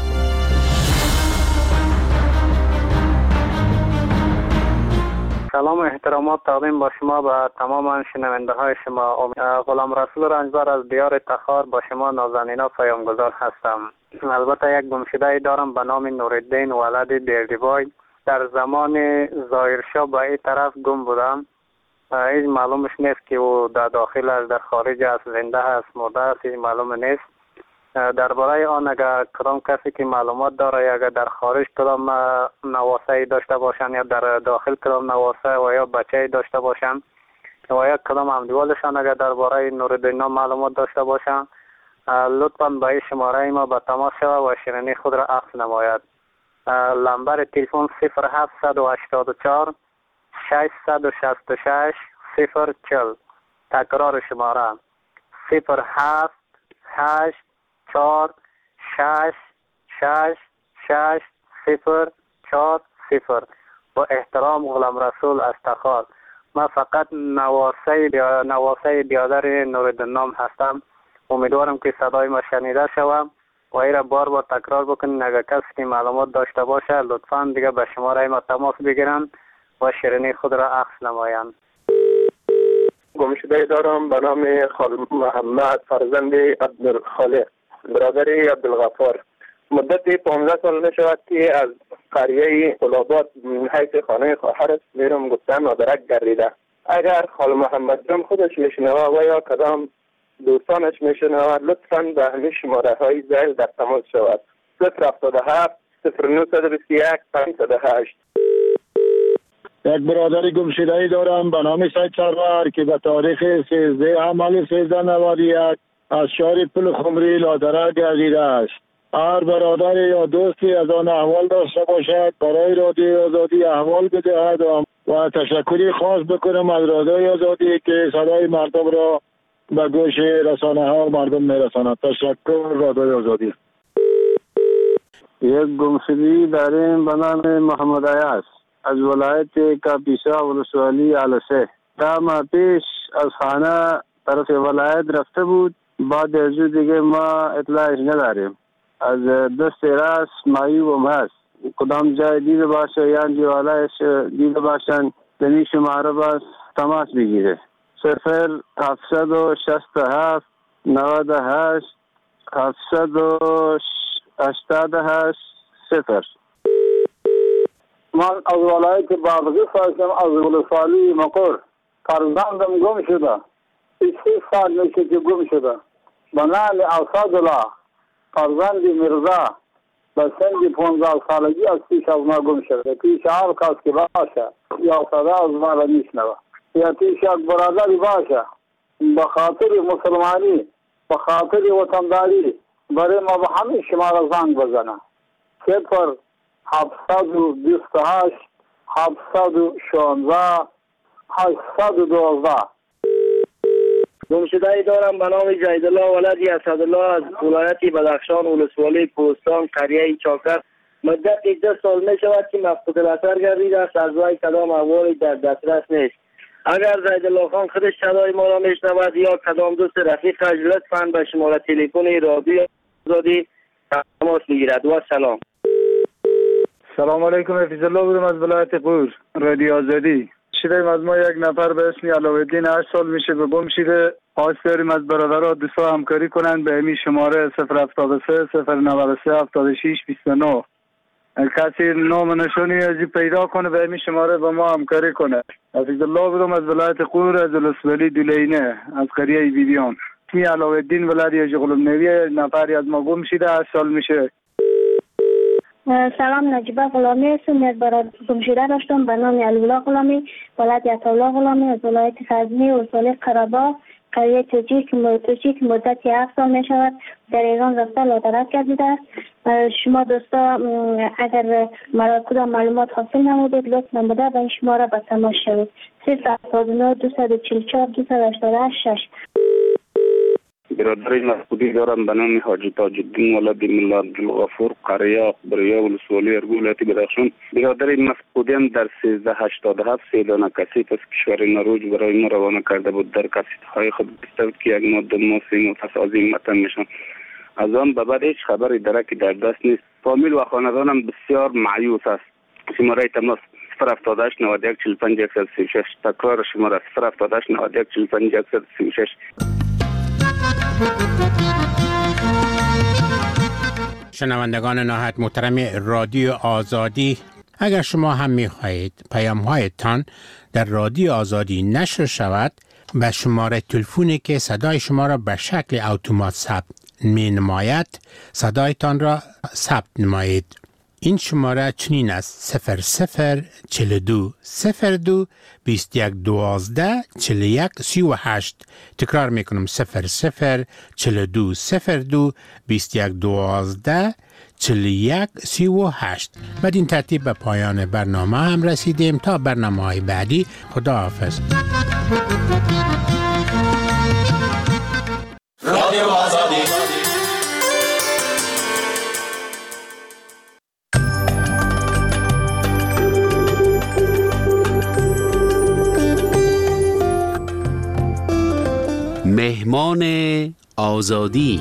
[SPEAKER 8] سلام و احترامات تقدیم با شما و تمام شنونده های شما. غلام رسول رنجبر از دیار تخار با شما نازنینا پیامگذار هستم. البته یک گمشده دارم به نام نورالدین ولد دیردیبای. در زمان ظاهرشاه به این طرف گم بودم. هیچ معلومش نیست که او در داخل است، در خارج است، زنده است، مرده است، هیچ معلوم نیست. درباره آن اگر کدام کسی که معلومات داره، اگر در خارج کدام نواسه داشته باشند یا در داخل کدام نواسه و یا بچه داشته باشند و یا کدام همدیوالشان اگر درباره نورالدین معلومات داشته باشند، لطفاً به این شماره ما به تماس شود و شیرینی خود را عکس نماید. لمبر تلفن صفر هفت هشت چهار ششصد و شصت و شش صفر چهل. تکرار شماره صفر هفت هشت چهار شش شش شش صفر چهار صفر. با احترام غلام رسول از تخار. من فقط نواسه نواسه بیادر نورالدین نام هستم. امیدوارم که صدای ما شنیده شوم و این را بار بار تکرار بکنین. اگر کسی که معلومات داشته باشه لطفاً دیگه به شماره ما تماس بگیرن و شیرینی خود را عکس نمایند.
[SPEAKER 19] گمشده دارم به نام خال محمد فرزند عبدالخالق برادر عبدالغفار. مدت پانزده سال نشود که از قریه قلابات حیث خانه خواهرش میرم گفتن مادرک گردیده. اگر خال محمد جان خودش میشنوه و یا کدام دوستانش میشنوه لطفاً به همین شماره های زیل در تماس شود. صفر هفتاد و هفت صفر نهصد و بیست و یک پانصد و هشت.
[SPEAKER 20] یک برادر گمشده‌ای دارم به نام سید سرور که به تاریخ سیزده عمل سیزده نود و یک از شهر پل خمری لادره گردیده است. هر برادر یا دوستی از آن احوال داشته باشد برای رادیوی آزادی احوال بدهد و تشکری خاص بکنم از رادیوی آزادی که صدای مردم را به گوش رسانه ها و مردم میرساند. تشکر رادیوی آزادی.
[SPEAKER 21] یک گمشدگی داریم به نام محمد عیاض از ولایت کاپیسا ولسوالی علسه. ده ماه پیش از خانه طرف ولایت رفته بود. بعد از دیگه ما اطلاعش نداریم. از دست راست معیوب هست. کدام جای دیده باشه یا دیوالایش دیده باشن دنی شماره باز تماس بگیره. صفر هفتصد و شصت و هفت نود و هشت هفتصد و هشتاد و هشت صفر.
[SPEAKER 22] من از ولایت بادغیس هستم، از ولسوالی مقر. فرزندم گم شده. سی سال میشه که گم شده. به نام اسدالله فرزند مرزا به سن پانزده سالگی از پیش از ما گم شده. پیش هر کس که باشه یا صدا از ما را میشنوه یا پیش یک برادری باشه به خاطر مسلمانی به خاطر وطنداری برای ما به همه شما را زنگ بزنه. صفر هفتصد و بیست و هشت هفتصد و شانزده هشتصد و دوازده.
[SPEAKER 23] گمشده‌ای دارم به نام جیدالله ولد اسدالله از ولایت بدخشان ولسوالی کوهستان قریه چاکر. مدت ده سال می شود که مفقود الاثر گردیده است. از وی کدام احوالی در دسترس نیست. اگر جیدالله خان خودش صدای ما را میشنود یا کدام دوست رفیقش لطفاً به شماره تلفن رادیو آزادی تماس بگیرد. و سلام.
[SPEAKER 24] سلام علیکم. حفیظ الله بودم از ولایت قور رادیو آزادی. شدیم از ما یک نفر به اسم علاءالدین هشت سال میشه به گم شده. خواست داریم از برادرها دوستا همکاری کنند به همین شماره صفر هفتاد و سه صفر نود و سه هفتاد و شش بیست و نه. کسی نام نشانی ازی پیدا کنه به همین شماره با ما همکاری کنه. حفیظ الله بودم از ولایت قور از ولسوالی دولینه از قریه بیبیان. اسمی علاءالدین ولد یاجی غلام نوی نفری از ما گم شده هشت سال میشه.
[SPEAKER 10] سلام، نجیبه غلامی هستم. یک برادر گمشده داشتم به نام علی‌الله غلامی ولد عطاالله غلامی از ولایت غزنی ولسوالی قره‌باغ قریه توجیه که مدت هفت سال می شود در ایران رفته لادرک گردیده است. شما دوستا اگر مرا کدام معلومات حاصل نمودید لطف نموده به این شماره به تماس شوید. صفر هفتاد و نه دویست و چهل و چهار دویست و هشتاد و شش.
[SPEAKER 25] برادر مسعودی دارم به نام حاجی تاج‌الدین ولد ملا عبدالغفور قریه بریا ولسوالی ارگو ولایت بدخشان. برادر مسعودی هم در سیزده هشتاد و هفت سه دانه کسیت از کشور نروژ برای ما روانه کرده بود. در کسیت های خود گفته بود که یک ماده ما سه نفس عظیم وطن میشن. از آن به بعد هیچ خبری درکی در دست نیست. فامیل و خاندانم بسیار مایوس است. شماره تماس صفر هفتاد و هشت نود و یک چهل و پنج صفر و شش. تکرار شماره صفر هفتاد و هشت نود و یک چهل و پنج صفر و شش.
[SPEAKER 2] شنوندگان نهایت محترم رادیو آزادی، اگر شما هم می خواهید پیام‌هایتان در رادیو آزادی نشر شود، به شماره تلفنی که صدای شما را به شکل اتومات ثبت می نماید صدایتان را ثبت نمایید. این شماره چنین است: صفر صفر چهل و دو صفر دو بیست و یک دوازده چهل و یک سی و هشت. تکرار میکنم: صفر صفر چهل و دو صفر دو بیست و یک دوازده چهل و یک سی و هشت. بعد این ترتیب به پایان برنامه هم رسیدیم. تا برنامه های بعدی، خدا حافظ. رادیو آزادی.
[SPEAKER 3] مهمان آزادی.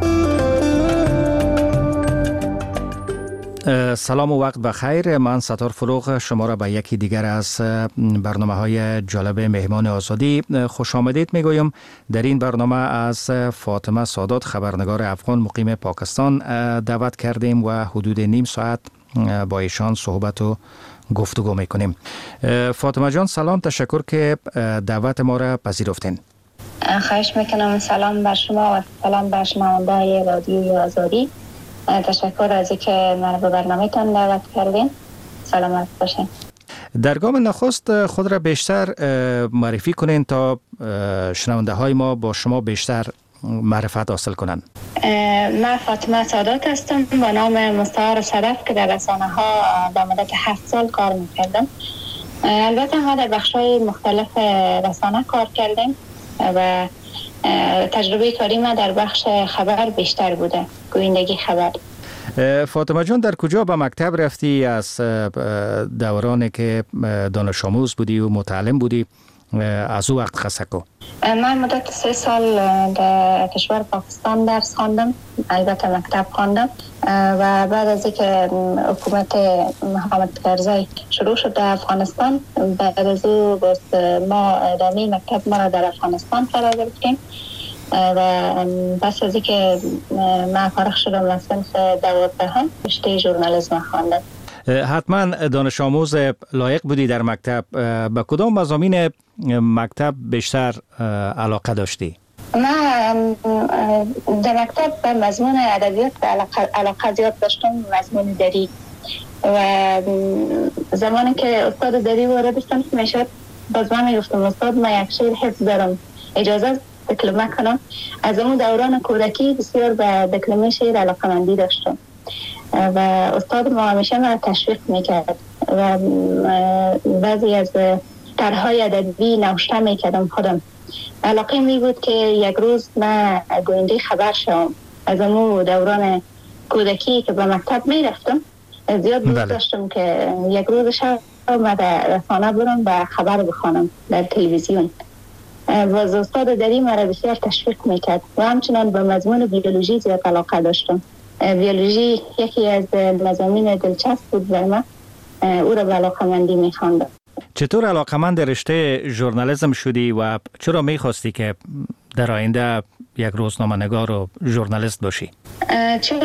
[SPEAKER 1] سلام و وقت بخیر. من ستار فروغ شما را به یکی دیگر از برنامه های جالب مهمان آزادی خوش آمدید میگویم. در این برنامه از فاطمه سادات، خبرنگار افغان مقیم پاکستان، دعوت کردیم و حدود نیم ساعت با ایشان صحبت و گفتگو میکنیم. فاطمه جان سلام، تشکر که دعوت ما را پذیرفتین.
[SPEAKER 4] خواهش میکنم. سلام بر شما و سلام بر شنونده‌های رادیوی آزادی. تشکر از اینکه من به برنامه‌تان دعوت کردین. سلامت باشین.
[SPEAKER 1] در گام نخست خود را بیشتر معرفی کنین تا شنونده های ما با شما بیشتر معرفت حاصل کنن.
[SPEAKER 4] من فاطمه سادات هستم با نام مستعار صدف که در رسانه ها در مدت هفت سال کار میکردم. البته ما در بخش‌های مختلف رسانه کار کردیم و تجربه کاری ما در بخش خبر بیشتر بوده، گویندگی خبر.
[SPEAKER 1] فاطمه جان در کجا به مکتب رفتی؟ از دورانی که دانش آموز بودی و متعلم بودی از او وقت خصه کو؟
[SPEAKER 4] من مدت سه سال در کشور پاکستان درس خواندم، البته مکتب خواندم و بعد از اینکه حکومت محمد کرزی شروع شد در افغانستان، بعد از او ما ادامه مکتب ما را در افغانستان قرار گرفتیم و پس از اینکه من فارغ شدم از صنف دوازدهم رشته ژورنالیسم خواندم.
[SPEAKER 1] حتما دانش آموز لایق بودی در مکتب. به کدام مضامین مکتب بیشتر علاقه داشتی؟
[SPEAKER 4] من در مکتب به مضمون ادبیات علاقه زیاد داشتم، مضمون دری. و زمانی که استاد دری وارد شدم میشد باز من میگفتم استاد من یک شعر حفظ دارم، اجازه دکلمه کنم. از اون دوران کودکی بسیار به دکلمه شعر علاقه‌مندی داشتم و استاد ما همیشه من تشویق میکرد و بعضی از طرح‌های ادبی نوشته میکردم خودم. علاقه می بود که یک روز من گوینده خبر شوم. از اون دوران کودکی که به مکتب میرفتم زیاد دوست داشتم که یک روز شب من در رسانه برم و خبر بخوانم در تلویزیون. و استاد دری مرا بسیار تشویق میکرد و همچنان به مضمون بیولوژی زیاد علاقه داشتم. بیولوژی یکی از مضامین دلچسب بود و من او را به علاقه‌مندی می‌خواندم.
[SPEAKER 1] چطور علاقه‌مند رشته ژورنالیسم شدی و چرا می‌خواستی که در آینده یک روزنامه‌نگار و ژورنالیست باشی؟
[SPEAKER 4] چون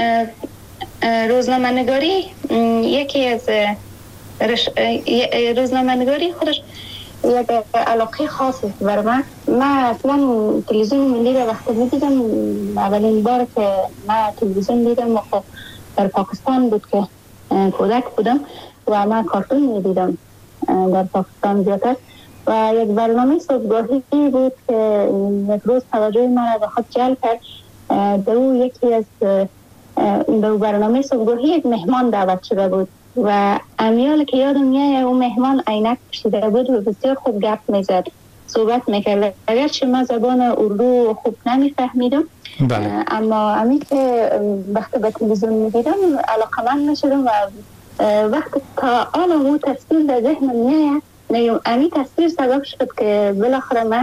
[SPEAKER 4] روزنامه‌نگاری یکی از رش... روزنامه‌نگاری خودش یک علاقه خاصی برای من. من اصلا تلویزیون ملی را وقتی می‌دیدم، اولین بار که من تلویزیون دیدم خب در پاکستان بود که کودک بودم و من کارتون می‌دیدم در پاکستان زیادتر و یک برنامه صبحگاهی بود که یک روز توجه من را به خود جلب کرد. در او یکی از در برنامه صبحگاهی یک مهمان دعوت شده بود و امیال که یادم میاد اون مهمان عینک پوشیده بود و بسیار خوب گپ میزد، صحبت میکرد. اگرچه من زبان اردو خوب نمیفهمیدم اما امی که وقتی به تلویزیون میدیدم علاقه‌مند میشدم و وقتی تا آن اون تصویر در ذهنم میاد امی تصویر سبب شد که بالاخره من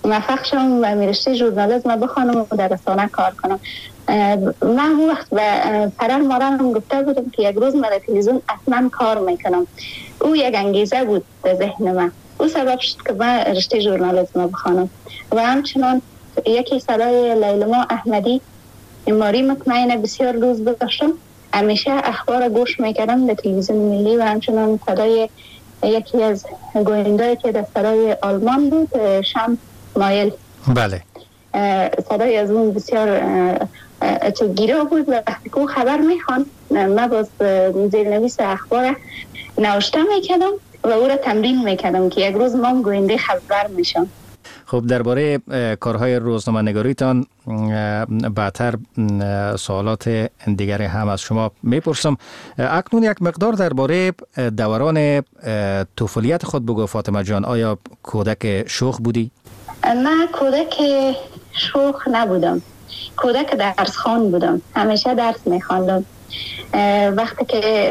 [SPEAKER 4] موفق شم و رشته ژورنالیسم بخوانم و در رسانه کار کنم. من اون وقت به پدر مادرم گفته بودم که یک روز من در تلویزیون حتما کار میکنم. او یک انگیزه بود در ذهن من. او سبب شد که من رشته ژورنالیسم بخوانم و همچنان یکی صدای لیلما احمدی ماری مطمئنه بسیار دوست داشتم. همیشه اخبار گوش میکردم در تلویزیون ملی و همچنان صدای یکی از گوینده‌ای که در صدای آلمان بود، شم مایل.
[SPEAKER 1] بله.
[SPEAKER 4] صدای از اون بسیار چگیره بود و وقتی که خبر میخوان من باز زیرنویس اخبار نوشته میکردم و او را تمرین میکردم که یک روز ما گوینده خبر میشم.
[SPEAKER 1] خب درباره کارهای روزنامه‌نگاریتان بعدتر سوالات دیگر هم از شما میپرسم. اکنون یک مقدار درباره دوران طفولیت خود بگو فاطمه جان. آیا کودک شوخ بودی؟
[SPEAKER 4] من کودک شوخ نبودم، کودک درس خوان بودم. همیشه درس میخواندم. وقتی که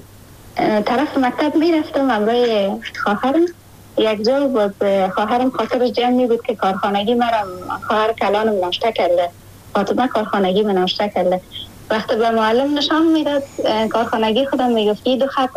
[SPEAKER 4] طرف مکتب میرفتم همراه خواهرم، یک جا بود خواهرم خاطرش جمعی بود که کارخانگی مرم خواهر کلانم ناشته کرده، فاطمه کارخانگی من ناشته کرده. وقتی به معلم نشان میداد کارخانگی خودم میگفت این دو خط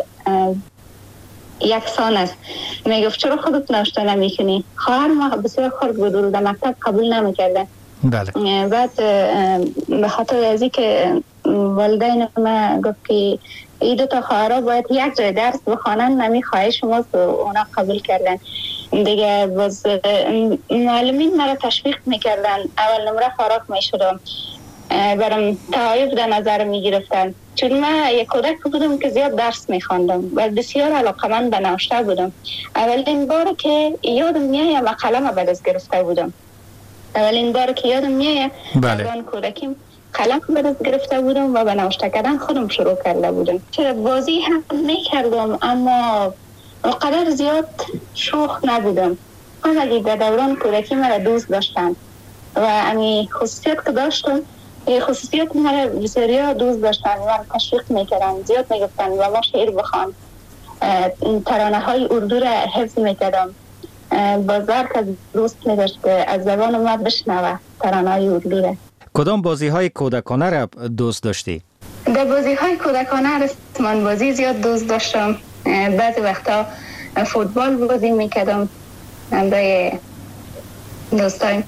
[SPEAKER 4] یکسان است. میگفت چرا خودت ناشته نمیکنی؟ خواهر ما بسیار خرد بود و در مکتب قبول نمیکرده.
[SPEAKER 1] بله.
[SPEAKER 4] بعد به خاطر ازی که والدین ما گفت که این دو تا خواهرها باید یک جای درس بخوانن، نمی خواهش ماست و اونا قبول کردن دیگه. باز معلمین مرا تشویق میکردن. اول نمره فارغ میشدم، برام تعایب در نظر میگرفتن چون من یک کودک بودم که زیاد درس میخواندم و بسیار علاقمند به نوشته بودم. اولین بار که یادم میایه من قلم به دست گرفته بودم. اولین بار که یادم میایه
[SPEAKER 1] بله.
[SPEAKER 4] کودکیم قلم به دست گرفته بودم و به نوشته کردن خودم شروع کرده بودم. چرا بازی هم میکردم اما قدر زیاد شوخ نبودم. همگی در دوران کودکی مرا دوست داشتن و امی خصوصیت که داشتم، این خصوصیت مرا بسیار دوست داشتن و تشویق میکردن. زیاد میگفتن و ما شعر بخوان. ترانه های اردو را حفظ میکردم. بازار که دوست میداشت که از زبان ما بشنوه ترانه های اردو را.
[SPEAKER 1] کدام بازی های کودکانه را دوست داشتی؟
[SPEAKER 4] در بازی های کودکانه رسمان بازی زیاد دوست داشتم. بعضی وقتا فوتبال بازی میکردم با دوستایم.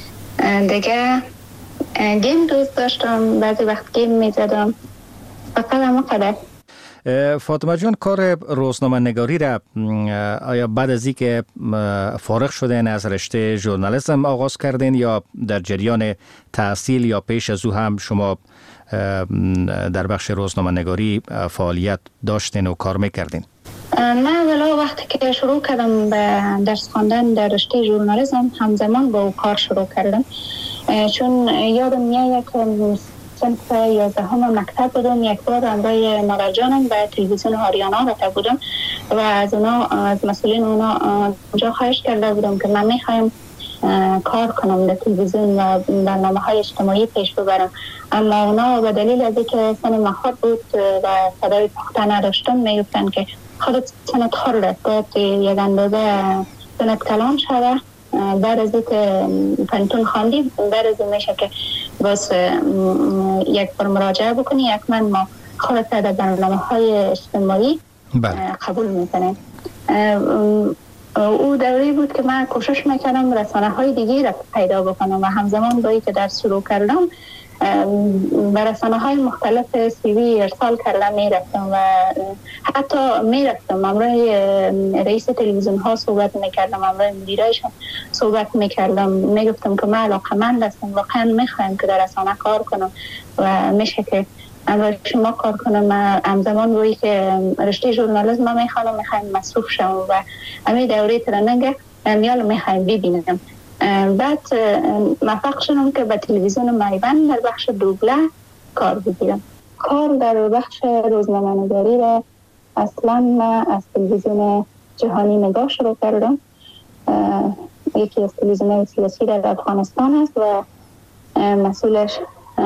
[SPEAKER 4] دیگه گیم دوست داشتم، بعضی وقت گیم میزدم. فقط همه قدر.
[SPEAKER 1] فاطمه جان، کار روزنامه نگاری را آیا بعد از اینکه فارغ شدین از رشته ژورنالیسم آغاز کردین یا در جریان تحصیل یا پیش از او هم شما در بخش روزنامه نگاری فعالیت داشتین و کار میکردین؟
[SPEAKER 4] من اولا وقتی که شروع کردم به درس خواندن در رشته ژورنالیسم همزمان با او کار شروع کردم، چون یادم میاد که صنف یازدهم مکتب بودم. یک بار همراه مادر جانم به تلویزیون آریانا رفته بودم و از اونا از مسئولین اونا اونجا خواهش کرده بودم که من میخوایم کار کنم در تلویزیون و برنامه های اجتماعی پیش ببرم. اما اونا به دلیل از اینکه سن مخاط بود و صدای پخته نداشتم میگفتن که خودت سنت خورده، باید یک اندازه سنت کلان شده. بعد از اینکه پنتون خواندی بعد از این میشه که باز یک بار مراجعه بکنی. یک من ما خودت در برنامه های اجتماعی قبول میکنه. او دوری بود که من کوشش میکردم رسانه های دیگه را پیدا بکنم و همزمان با اینکه در شروع کردم به رسانه های مختلف سیوی ارسال کردم میرفتم و حتی میرفتم امروز رئیس تلویزیون ها صحبت میکردم، امروز مدیرایشان صحبت میکردم، میگفتم که من علاقمند هستم، واقعا میخوایم که در رسانه کار کنم و میشه که امروز شما کار کنم. همزمان روی که رشته ژورنالیسم ما میخوام میخوایم مصروف شم و همین دوره ترننگ میال میخوایم ببینم. بعد موفق شدم که به تلویزیون میبند در بخش دوبله کار بگیرم. کار در بخش روزنامه نگاری را اصلا من از تلویزیون جهانی نگاه شروع کردم. یکی از تلویزیون سیاسی در افغانستان است و مسئولش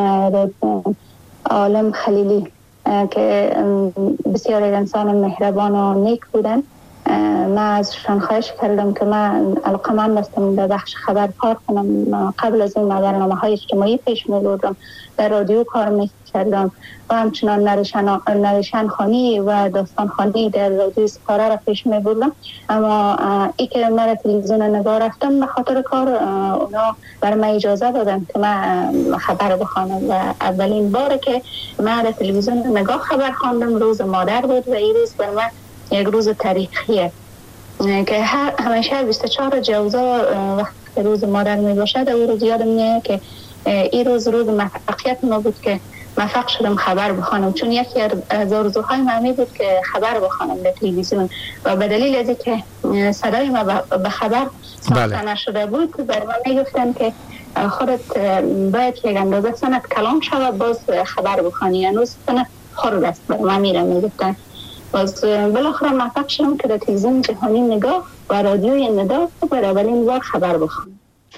[SPEAKER 4] عالم خلیلی که بسیار انسان مهربان و نیک بودن. من ازشان خواهش کردم که من علاقه‌مند هستم در بخش خبر کار کنم. قبل از این من برنامه‌های اجتماعی پیش می‌بردم، در رادیو کار می‌کردم و همچنان نوشتن خوانی و داستان خوانی در رادیو سپاره را پیش می‌بردم. اما ای که من تلویزیون نگاه رفتم به خاطر کار اونا برای من اجازه دادن که من خبر بخوانم و اولین باره که من در تلویزیون نگاه خبر خواندم روز مادر بود و این روز برای من یک روز تاریخیه که همیشه بیست و چهار جوزا وقتی روز مادر می باشد او روز یادم میاد که این روز روز موفقیت ما بود که موفق شدم خبر بخوانم، چون یکی از آرزوهای من بود که خبر بخوانم در تلویزیون و به دلیل از اینکه صدای ما به خبر ساخته نشده بود برای من میگفتن که خودت باید یک اندازه سنت کلام شود باز خبر بخوانی، هنوز سنت خرد است برای من میرم میگفتن. باز بالاخره موفق شدم که در تلویزیون جهانی نگاه و رادیوی نگاه برای اولین بار خبر بخوانم.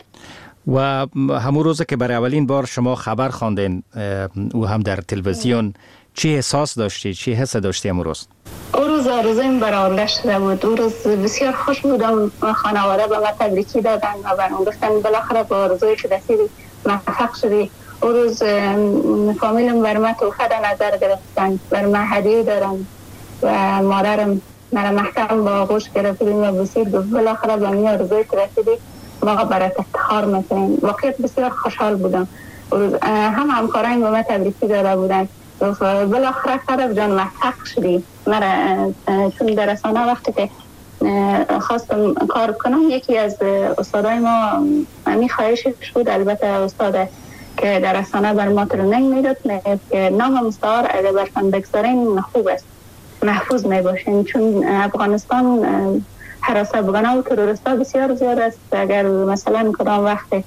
[SPEAKER 1] و همون روز که برای اولین بار شما خبر خواندین او هم در تلویزیون چی احساس داشتی؟ چی حس داشتی همون روز؟
[SPEAKER 4] او روز آرزویم برآورده شده بود. او روز بسیار خوش بودم. خانواده به من تبریکی دادن و برام گفتن بالاخره با آرزوی که رسیدی موفق شدی. او روز فامیلم بر من تحفه در نظر گرفتن، بر من هدیه دارن و مادرم مرا محکم با آغوش گرفتیم و بسید گفت بالاخره به می آرزوی که رسیدی ما برات افتخار میکنیم. واقعیت بسیار خوشحال بودم. هم همکاران به من تبریکی داده بودن بالاخره خراب جان موفق شدی. مرا چون در رسانه وقتی که خواستم کار کنم یکی از استادای ما می خواهشش بود، البته استاد که در رسانه بر ما ترنینگ میداد که نام مستعار اگر برتان بگذارین خوب است محفوظ می باشین، چون افغانستان حراس افغانا و تروریستا بسیار زیاد است. اگر مثلا کدام وقت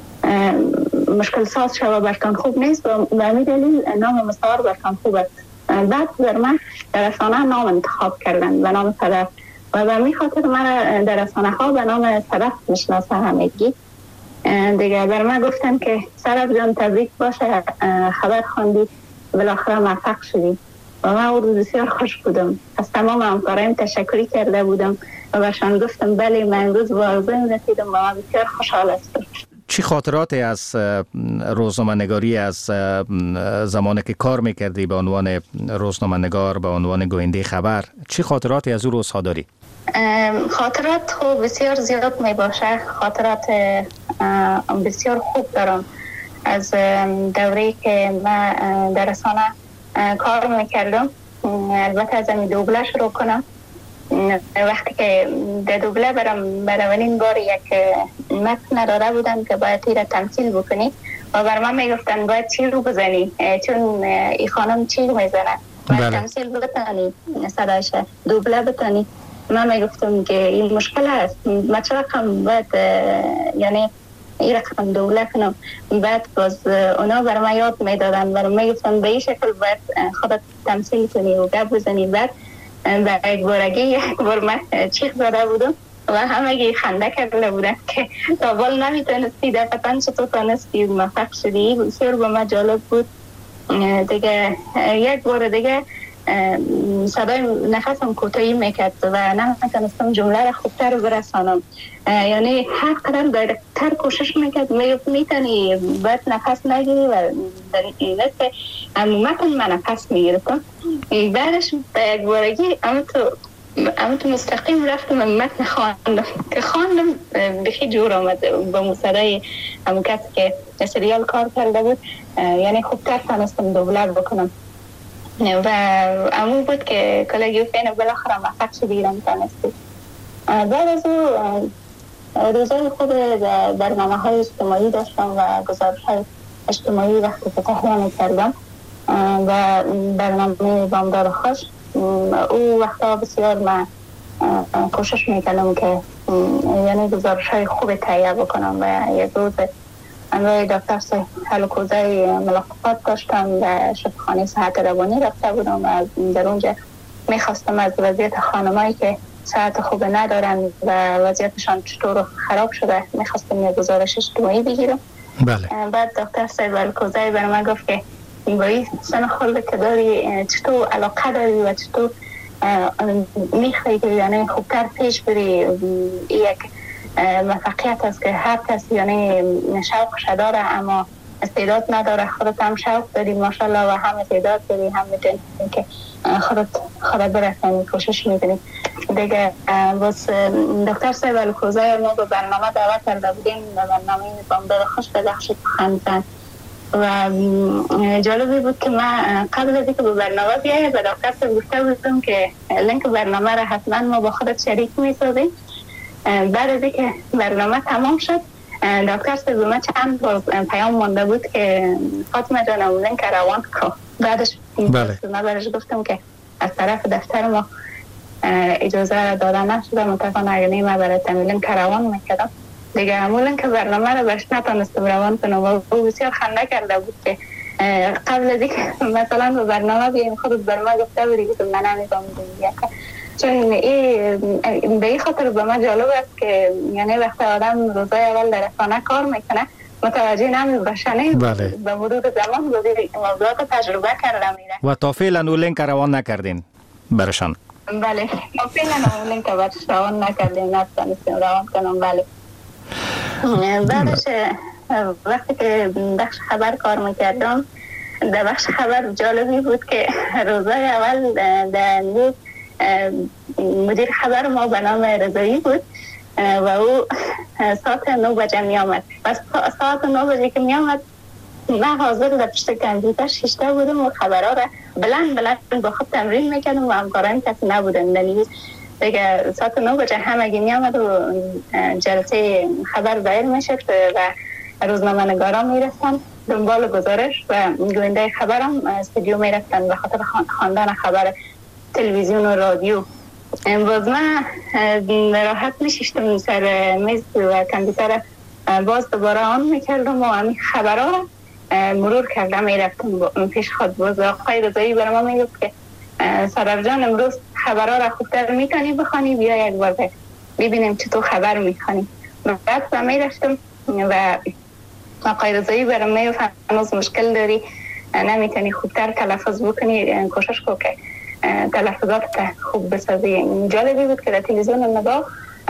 [SPEAKER 4] مشکل ساز شود برتان خوب نیست و به همین دلیل نام مستعار برتان خوب است. بعد در من در رسانه نام انتخاب کردن به نام صدف و به همین خاطر من در رسانه ها به نام صدف میشناسه همگی دیگه. بر من گفتن که صدف جان تبریک باشه خبر خواندی بالاخره موفق شدی و من او روز بسیار خوش بودم. از تمام همکارایم تشکری کرده بودم و برشان گفتم بله من امروز با آرزویم رسیدم و من بسیار خوشحال هستم.
[SPEAKER 1] چی خاطراتی از روزنامه‌نگاری از زمانی که کار میکردی به عنوان روزنامه‌نگار به عنوان گوینده خبر، چی خاطراتی از او روزها داری؟
[SPEAKER 4] خاطرات خوب بسیار زیاد می باشه. خاطرات بسیار خوب دارم از دوره‌ای که من در رسانه کار میکردم. البته از این دوبله شروع کنم. وقتی که در دوبله برم برای اولین بار یک متن داده بودن که باید تیر تمثیل بکنی و بر من میگفتن باید چی رو بزنی چون این خانم چی رو میزنه باید تمثیل بتانی صدایش دوبله بتانی. من میگفتم که این مشکل هست من چه رقم باید یعنی این رقم دوبله کنم. بعد باز اونا برای من یاد میدادن برای من میگفتن به این شکل باید خودت تمثیل کنی و گپ بزنی. بعد و یک بارگی یک بار من چیخ زده بودم و همه خنده کرده بودن که تا بال نمیتونستی دقیقا چطور تانستی موفق شدی. بسیار به من جالب بود دیگه. یک بار دیگه صدای نفسم کوتاهی میکرد و نمیتونستم جمله را خوبتر برسانم. یعنی هر قدر دایرکتر کوشش میکرد میگفت میتونی باید نفس نگیری و در این است که عمومتا من نفس میگرفتم. بعدش به یک بارگی اما تو مستقیم رفتم متن خواندم که خواندم بخی جور آمد با مصدای همون کسی که سریال کار کرده بود. یعنی خوبتر تانستم دوبله بکنم و امو بود که کلگیو فین بالاخره موفق شدی ایران تانستی. بعد از او روزای خود برنامه های اجتماعی داشتم و گزارش های اجتماعی وقتی که تهیه کردم و برنامه بامدار خوش او وقتا بسیار من کوشش میکنم که یعنی گزارش های خوب تهیه بکنم و یک روز امروی دکتر هلوکوزه ملاقات داشتم و شفاخانه صحت روانی رفته بودم و در اونجا میخواستم از وضعیت خانمایی که صحت خوب ندارن و وضعیتشان چطور خراب شده میخواستم یک گزارش اجتماعی بگیرم.
[SPEAKER 1] بله.
[SPEAKER 4] بعد دکتر صاحب هلوکوزه برای من گفت که این بایی سن خورده که داری چطور علاقه داری و چطور میخوایی که یعنی خوبتر پیش بری. یک موفقیت است که هر کس یعنی شوقش داره اما استعداد نداره. خودت هم شوق داری ماشاءالله و هم استعداد داری، هم میتونی که خودت خودت برسانی کوشش میکنی دیگه. بس دکتر صاحب الکوزای ما به برنامه دعوت کرده بودیم، به برنامه بامداد خوش بدخشید خندزن و جالبی بود که من قبل از اینکه به برنامه بیاید به دکتر صاحب گفته بودم که لینک برنامه را حتما ما با خودت شریک میسازیم. بعد از اینکه برنامه تمام شد دکتر صاحب ما چند بار پیام مانده بود که فاطمه جان اون لینک روان کو. بعدش
[SPEAKER 1] بله.
[SPEAKER 4] من برش گفتم که از طرف دفتر ما اجازه دادن نشده، متاسفانه اگه ما برای تمرین روان میکردم دیگه همون که برنامه رو برش نتانستم روان کنم و بسیار خنده کرده بود که قبل از اینکه مثلا به برنامه بیایم خودت بر ما گفته بودی که من نمیتونم دیگه، چون این به این خاطر به من جالب است که یعنی وقتی آدم روزای اول در رسانه کار میکنه متوجه نمیشه
[SPEAKER 1] بله.
[SPEAKER 4] به مرور زمان موضوعات تجربه کرده میره
[SPEAKER 1] و تا فعلا اون لینک روان نکردین برشان.
[SPEAKER 4] بله تا فعلا اون لینک برش روان نکردیم، نتونستیم روان کنم. بله بعدش وقتی که بخش خبر کار میکردم در بخش خبر جالبی بود که روزای اول در مدیر خبر ما به نام رضایی بود و او ساعت نو بجه می آمد و ساعت نو بجه که می آمد من حاضر در پشت کامپیوتر شیشته بودم و خبرها را بلند بلند با خود تمرین میکردم و همکاران کسی نبودن دنیز دیگه. ساعت نو بجه همگی می آمد و جلسه خبر دایر میشد و روزنامه نگاران میرفتن دنبال گزارش و گوینده خبرم استودیو میرفتن به خاطر خواندن خبر تلویزیون و رادیو. باز من راحت میشیشتم سر میز و کامپیوتر باز دوباره آن میکردم و همین خبرها را مرور کردم میرفتم پیش خود. باز آقای رضایی برای ما میگفت که سرور جان امروز خبرها را خوبتر میتونی بخوانی، بیا یک بار ببینیم چطور خبر میخوانی. بعد و میرفتم و آقای رضایی برای میگفت هنوز مشکل داری، نمیتونی خوبتر تلفظ بکنی، کوشش کن که تلفظات خوب بسازی. جالبی بود که در تلویزیون نگاه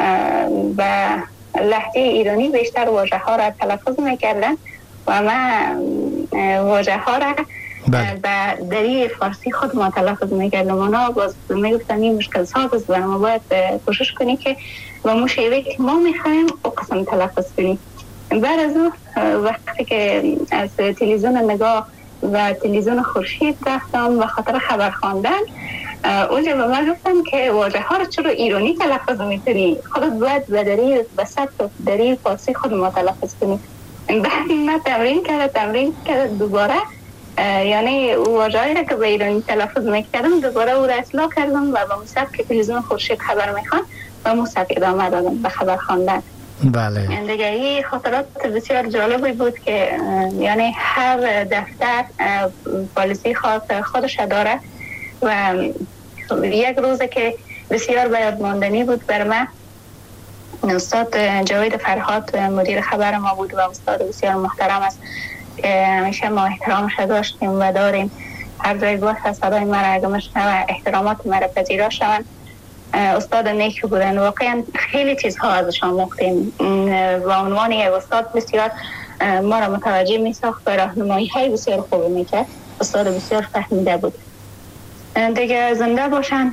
[SPEAKER 4] و لهجه ایرانی بیشتر واژه ها را تلفظ میکردن و من واژه ها را و دری فارسی خود ما تلفظ میکردم. اونا باز میگفتن این مشکل ساز است و ما باید کوشش کنی که با مو شیوه که ما میخوایم او قسم تلفظ کنی. بعد از اون وقتی که از تلویزیون نگاه و تلویزیون خورشید رفتم و خاطر خبر خواندن اونجا به من گفتم که واژه ها رو چرا ایرانی تلفظ میکنی، خودت باید به دری به سطح دری فارسی خود ما تلفظ کنی. بعد من تمرین کرده تمرین کرده دوباره یعنی واژه‌ای را که به ایرانی تلفظ میکردم دوباره او را اصلاح کردم و به مصحف که تلویزیون خورشید خبر میخوان و مصحف ادامه دادم به خبر خواندن.
[SPEAKER 1] بله.
[SPEAKER 4] دیگه این خاطرات بسیار جالبی بود که یعنی هر دفتر پالیسی خاص خودش داره و یک روز که بسیار باید ماندنی بود بر من استاد جاوید فرهاد مدیر خبر ما بود و استاد بسیار محترم است که همیشه ما احترامش داشتیم و داریم. هر جای باشه صدای ما را اگه مشنوه احترامات ما را پذیرا شوند. استاد نیکی بودن، واقعا خیلی چیزها ازشان مختیم و عنوان یک استاد بسیار ما را متوجه می ساخت و راهنمایی های بسیار خوب می کرد. استاد بسیار فهمیده بود. دیگه زنده باشن.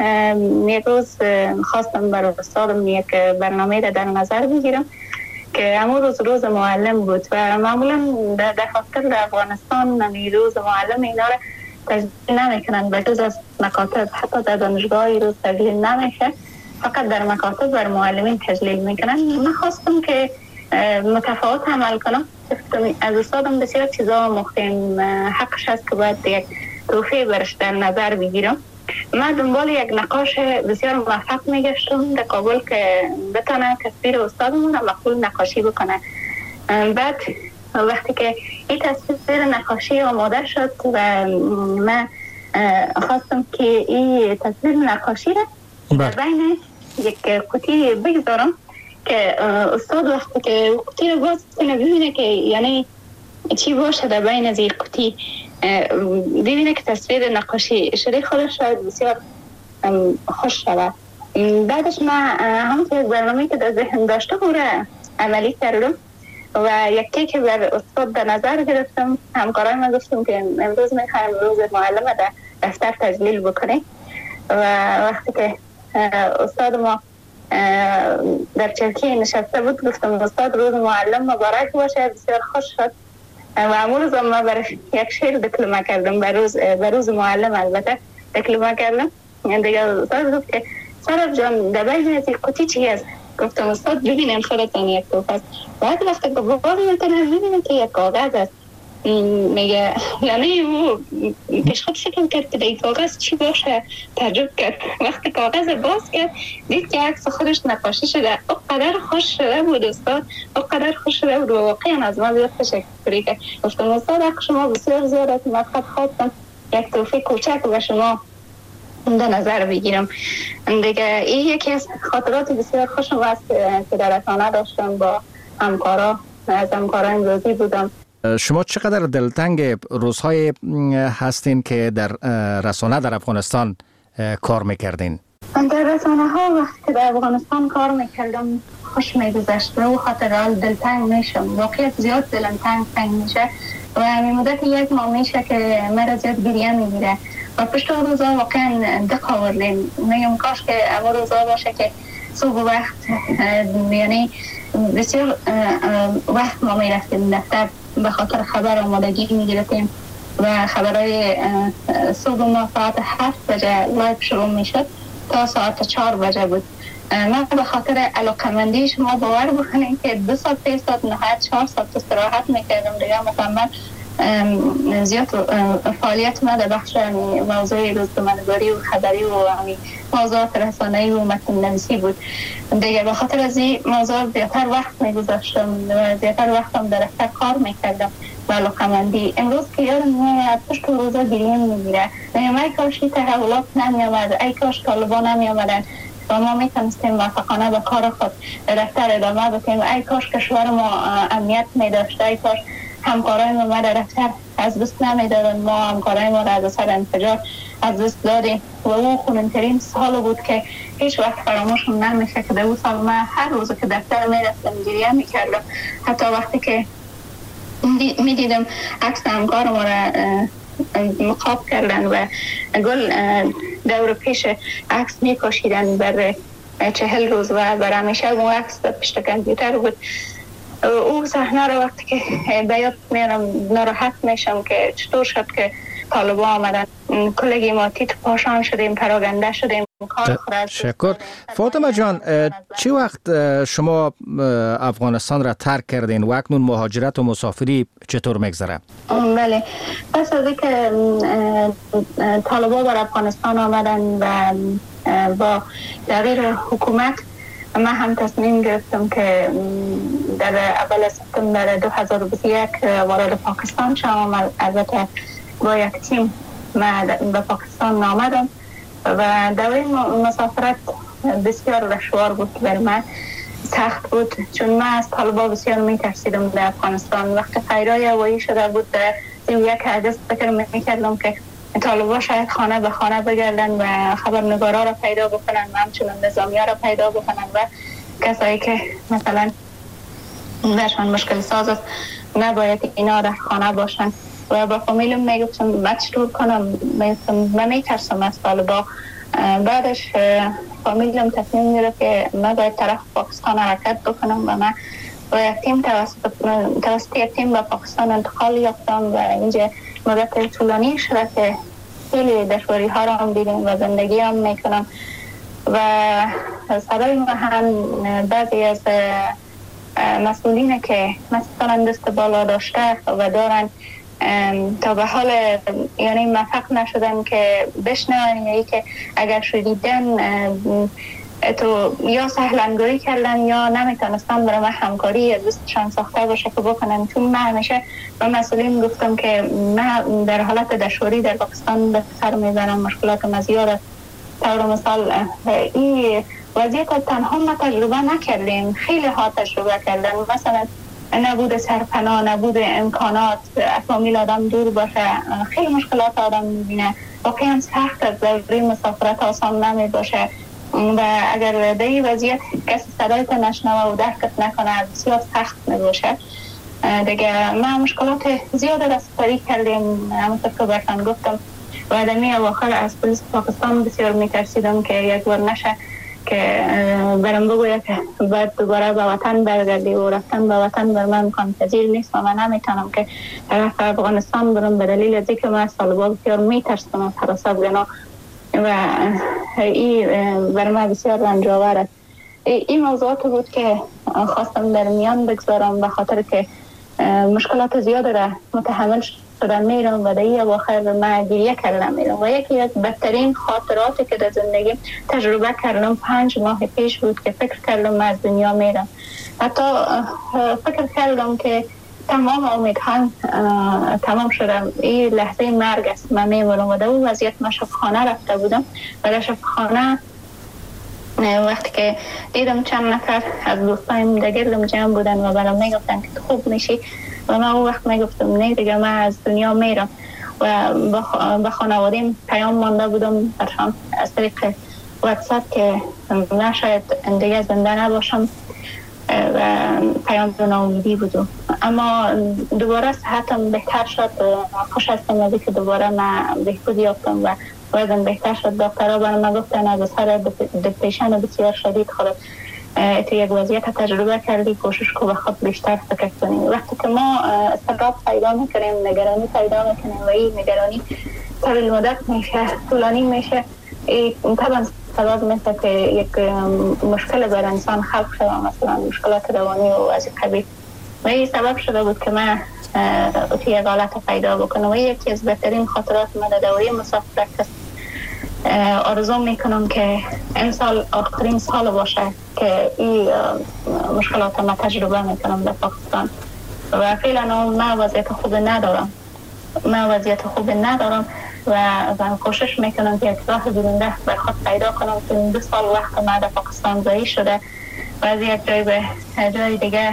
[SPEAKER 4] یک روز خواستم برای استادم یک برنامه را در نظر بگیرم که همون روز روز معلم بود و معمولا در دفاتر در افغانستان روز معلم اینا را تجلیل نمیکنن به جز از مکاتب، حتی در دانشگاه روز تجلیل نمیشه، فقط در مکاتب بر معلمین تجلیل میکنن. من خواستم که متفاوت عمل کنم. از استادم بسیار چیزا مختیم، حقش هست که باید یک توفیه برش در نظر بگیرم. من دنبال یک نقاش بسیار موفق میگشتم در کابل که بتانه تصویر استادمون را مقبول نقاشی بکنه. بعد وقتی که این تصویر نقاشی آماده شد و من خواستم که این تصویر نقاشی را بین یک قوطی بگذارم که استاد وقتی که قوطی رو باز کنه ببینه که یعنی چی باشه در بین از این قوطی، ببینه که تصویر نقاشی شده خودش شاید بسیار خوش شود. بعدش من همون که برنامه‌ای که در ذهن داشته بوده عملی کردم و یکی که بر استاد در نظر گرفتم. همکارای من گفتم که امروز میخوایم روز معلم در دفتر تجلیل بکنیم و وقتی که استاد ما در چرکی نشسته بود گفتم استاد روز معلم مبارک باشه. بسیار خوش شد و امون روز ما برای یک شعر دکلمه کردم بر روز, بر روز معلم البته دکلمه کردم. دیگه استاد گفت که سراب جان در بین از یک کتی چی هست؟ گفتم استاد ببینم خودتان یک توف است. بعد وقتی که بابا میتونم ببینم که یک کاغذ است. میگه یعنی او پیش خود فکر کرد که در کاغذ چی باشه. تعجب کرد. وقتی کاغذ باز کرد دید که عکس خودش نقاشی شده. او قدر خوش شده بود استاد، او قدر خوش شده بود و واقعا از ما زیاد تشکر کرد. گفتم استاد حق شما بسیار زیاد است. من فقط خواستم یک توفیق کوچک به شما در نظر بگیرم. دیگه این یکی از خاطرات بسیار خوشم است که در رسانه داشتم. با همکارا از همکاران امروزی بودم.
[SPEAKER 1] شما چقدر دلتنگ روزهای هستین که در رسانه در افغانستان کار میکردین؟
[SPEAKER 4] در رسانه ها وقتی که در افغانستان کار میکردم خوش میگذشت و او خاطرات دلتنگ میشم. واقعیت زیاد دلتنگ تنگ میشه و می مدت یک ماه میشه که مرا زیاد گریه میگیره و پشت روزا واقعا دق آوردیم. میگم کاش که اما روزا باشه که صبح وقت یعنی بسیار وقت ما میرفتیم دفتر به خاطر خبر آمادگی میگرفتیم و خبرهای صبح ما ساعت هفت بجه لایو شروع میشد تا ساعت چهار بجه بود. من به خاطر علاقمندی شما باور بکنید که دو ساعت سه ساعت نهایت چهار ساعت استراحت میکردم. دیگه مثلا زیاد فعالیت ما در بخش موضوع روزنامه‌نگاری و خبری و موضوعات رسانه‌ای و متن‌نویسی بود. دیگه به خاطر از این موضوع زیادتر وقت می‌گذاشتم و زیادتر وقتم در دفتر کار می‌کردم و علاقمندی. امروز که یادم میاد پشت روزا گریه می‌گیره. میگم ای کاش این تحولات نمی‌آمد، ای کاش طالبان نمی‌آمدن و ما میتونستیم موفقانه به کار خود در دفتر ادامه بدیم. ای کاش کشور ما امنیت می‌داشت، ای کاش همکارای ما در دفتر از دست نمیدادن. ما همکارای ما را از اثر انفجار از دست دادیم و او خونن‌ترین سال بود که هیچ وقت فراموشم نمیشه که در اون سال من هر روز که دفتر میرفتم گریه میکردم. حتی وقتی که میدیدم عکس همکار ما را مقاب کردن و گل دور پیش عکس میکشیدن بر چهل روز و بر همیشه اون عکس پشت کامپیوتر بود. او صحنه رو وقتی که به یاد میارم ناراحت میشم که چطور شد که طالبان آمدن. کلگی ما تیت پاشان شدیم، پراگنده شدیم.
[SPEAKER 1] تشکر. فاطمه جان، چی وقت شما افغانستان را ترک کردین و اکنون مهاجرت و مسافری چطور میگذره؟
[SPEAKER 4] بله، پس از اینکه طالبان بر افغانستان آمدن و با تغییر حکومت من هم تصمیم گرفتم که در اول سپتامبر دو هزار و بیست و یک وارد پاکستان شدم. البته با یک تیم من به پاکستان آمدم و دوره مسافرت بسیار دشوار بود برای من، سخت بود، چون من از طالبان بسیار میترسیدم در افغانستان. وقتی خیرای هوایی شده بود در یک حدث فکر میکردم که طالبان شاید خانه به خانه بگردن و خبرنگارا را پیدا بکنن و همچنین نظامی‌ها را پیدا بکنن و کسایی که مثلا برشان مشکل ساز است نباید اینا در خانه باشن. و با فامیلم میگفتم من چطور کنم، من میترسم از طالبان. بعدش فامیلم تصمیم گرفت که من باید طرف پاکستان حرکت بکنم و من با یک تیم توسط یک تیم به پاکستان انتقال یافتم و اینجا مدت طولانی شده که خیلی دشواری ها را هم دیدم و زندگی هم میکنم و صدای ما هم بعضی از مسئولین که مثلا دست بالا داشته و دارن تا به حال یعنی موفق نشدن که بشنون، یعنی که اگر شدیدن تو یا سهلنگاری کردن یا نمیتونستن برای من همکاری از دستشان ساخته باشه که بکنن. چون من همیشه به مسئولین گفتم که من در حالت دشواری در پاکستان به سر میزنم، مشکلات مزیار طور مثال این وضعیت تنها ما تجربه نکردیم، خیلی ها تجربه کردن. مثلا نبود سرپناه، نبود امکانات، فامیل آدم دور باشه، خیلی مشکلات آدم میبینه. واقعا سخت است. دوره مسافرت آسان نمی باشه و اگر در این وضعیت کسی صدایت نشنوه و درکت نکنه بسیار سخت می باشه. دیگه ما مشکلات زیاد رسیدگی کردیم، همونطور که براتون گفتم و دمی اواخر از پلیس پاکستان بسیار میترسیدم که یک بار نشه که برم بگوید که باید دوباره به وطن برگردی و رفتن به وطن بر من امکان پذیر نیست و من نمیتونم که طرف افغانستان برم به دلیل از اینکه من طالبان بسیار میترسم از حراس افغانا و این بر من بسیار رنجاور است. این موضوعات بود که خواستم در میان بگذارم به خاطر که مشکلات زیاد را متحمل شدن میرم و در این اواخر من گریه کردم میرم و یکی از بدترین خاطراتی که در زندگی تجربه کردم پنج ماه پیش بود که فکر کردم از دنیا میرم. حتی فکر کردم که تمام امیدهام تمام شدم، این لحظه مرگ است، من میمونم و در اون وضعیت من شفاخانه رفته بودم و در شفاخانه وقتی که دیدم چند نفر از دوستایم در گردم جمع بودن و برام میگفتن که خوب میشی و من اون وقت میگفتم نه دیگه من از دنیا میرم و به خانوادیم پیام مانده بودم برشان از طریق واتساپ که من شاید دیگه زنده نباشم و پیام ناامیدی بودم. اما دوباره صحتم بهتر شد و خوش هستم از که دوباره من بهبودی یافتم و وزن بهتر شد. دکترها برای من گفتن از اثر دپریشن بسیار شدید خودت تو یک وضعیت تجربه کردی، کوشش کو به خود بیشتر فکر کنیم. وقتی که ما استراب پیدا میکنیم، نگرانی پیدا میکنیم و این نگرانی طویل مدت میشه، طولانی میشه، این طبعا سبب میشه که یک مشکل بر انسان خلق شده، مثلا مشکلات روانی و از قبیل و این سبب شده بود که من تو یک حالت پیدا بکنم و یکی از بهترین خاطرات من در دوره مسافرت است. آرزو میکنم که این سال آخرین سال باشه که این مشکلات ما تجربه میکنم در پاکستان و فعلا من وضعیت خوب ندارم من وضعیت خوب ندارم و کوشش میکنم که یک راه برنده بر خود پیدا کنم که این دو سال وقت من در پاکستان ضایع شده و از یک جای به جای دیگه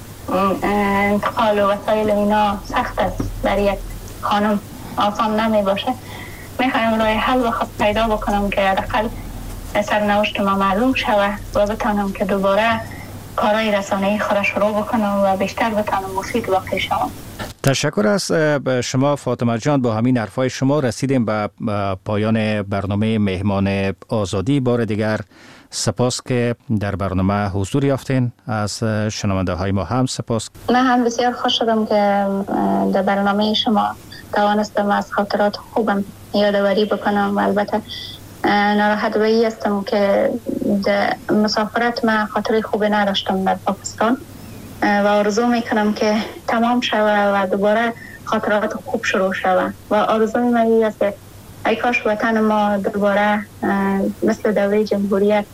[SPEAKER 4] انتقال و وسایل اینا سخت است، برای یک خانم آسان نمی باشه. میخوایم راه حل و خود پیدا بکنم که حداقل سرنوشت ما معلوم شود و بتانم که دوباره کارهای رسانه‌ای خود شروع بکنم و بیشتر بتانم مفید واقع شوم.
[SPEAKER 1] تشکر از شما فاطمه جان. با همین حرفای شما رسیدیم به پایان برنامه مهمان آزادی. بار دیگر سپاس که در برنامه حضور یافتین. از شنونده های ما هم سپاس.
[SPEAKER 4] من هم بسیار خوش شدم که در برنامه شما توانستم از خاطرات خوبم یادآوری بکنم و البته ناراحت به این هستم که در مسافرت من خاطره خوبی نداشتم در پاکستان و آرزو میکنم که تمام شود و دوباره خاطرات خوب شروع شود و آرزوی من این است که ای کاش وطن ما دوباره مثل دوره جمهوریت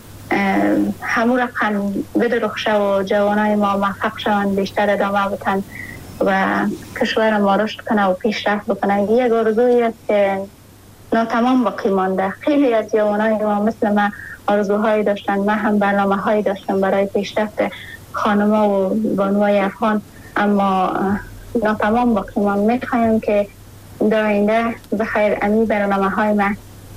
[SPEAKER 4] همون رقم بدرخشه و جوانای ما موفق شوند، بیشتر ادامه بدن و کشور ما رشد کنه و پیشرفت بکنه. یک آرزویی است که ناتمام باقی مانده. خیلی از جوانای ما مثل من آرزوهایی داشتن، من هم برنامه هایی داشتم برای پیشرفت خانما و بانوای افغان، اما ناتمام باقی مانده. میخوایم که در آینده بخیر امی برنامه های من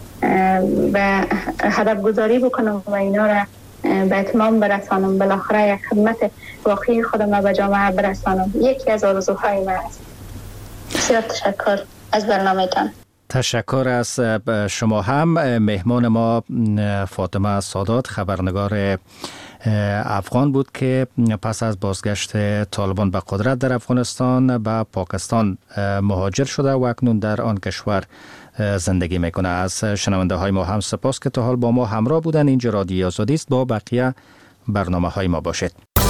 [SPEAKER 4] به هدف گذاری بکنم و اینا را به اتمام برسانم، بالاخره یک خدمت واقعی خودم به جامعه برسانم. یکی از آرزوهای من است. بسیار تشکر از برنامه‌تان.
[SPEAKER 1] تشکر از شما هم. مهمان ما فاطمه سادات، خبرنگار افغان بود که پس از بازگشت طالبان به قدرت در افغانستان به پاکستان مهاجر شده و اکنون در آن کشور زندگی میکنه. از شنونده های ما هم سپاس که تا حال با ما همراه بودن. اینجا رادیو آزادی است. با بقیه برنامه های ما باشید.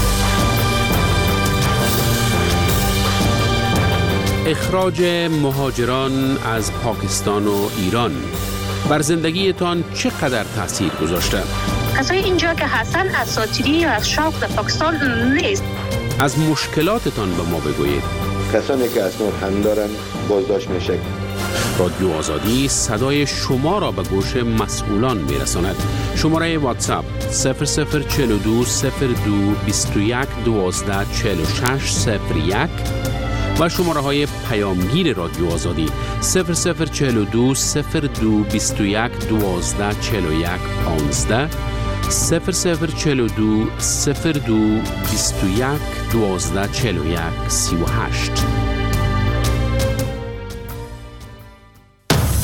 [SPEAKER 3] اخراج مهاجران از پاکستان و ایران بر زندگیتان چقدر تاثیر گذاشته؟
[SPEAKER 5] کسای اینجا که هستن اساطیری یا از شوق در پاکستان نیست.
[SPEAKER 3] از مشکلاتتان به ما بگویید.
[SPEAKER 6] کسانی که اسناد هم دارن بازداشت میشه.
[SPEAKER 3] رادیو آزادی صدای شما را به گوش مسئولان میرساند. شماره واتساپ صفر صفر چهل و دو صفر دو بیست و یک دوازده چهل و شش صفر یک و شماره های پیامگیر رادیو آزادی صفر صفر چهل و دو صفر دو بیست و یک دوازده چهل و یک پانزده، صفر صفر چهل و دو صفر دو بیست و یک دوازده چهل و یک سی و هشت.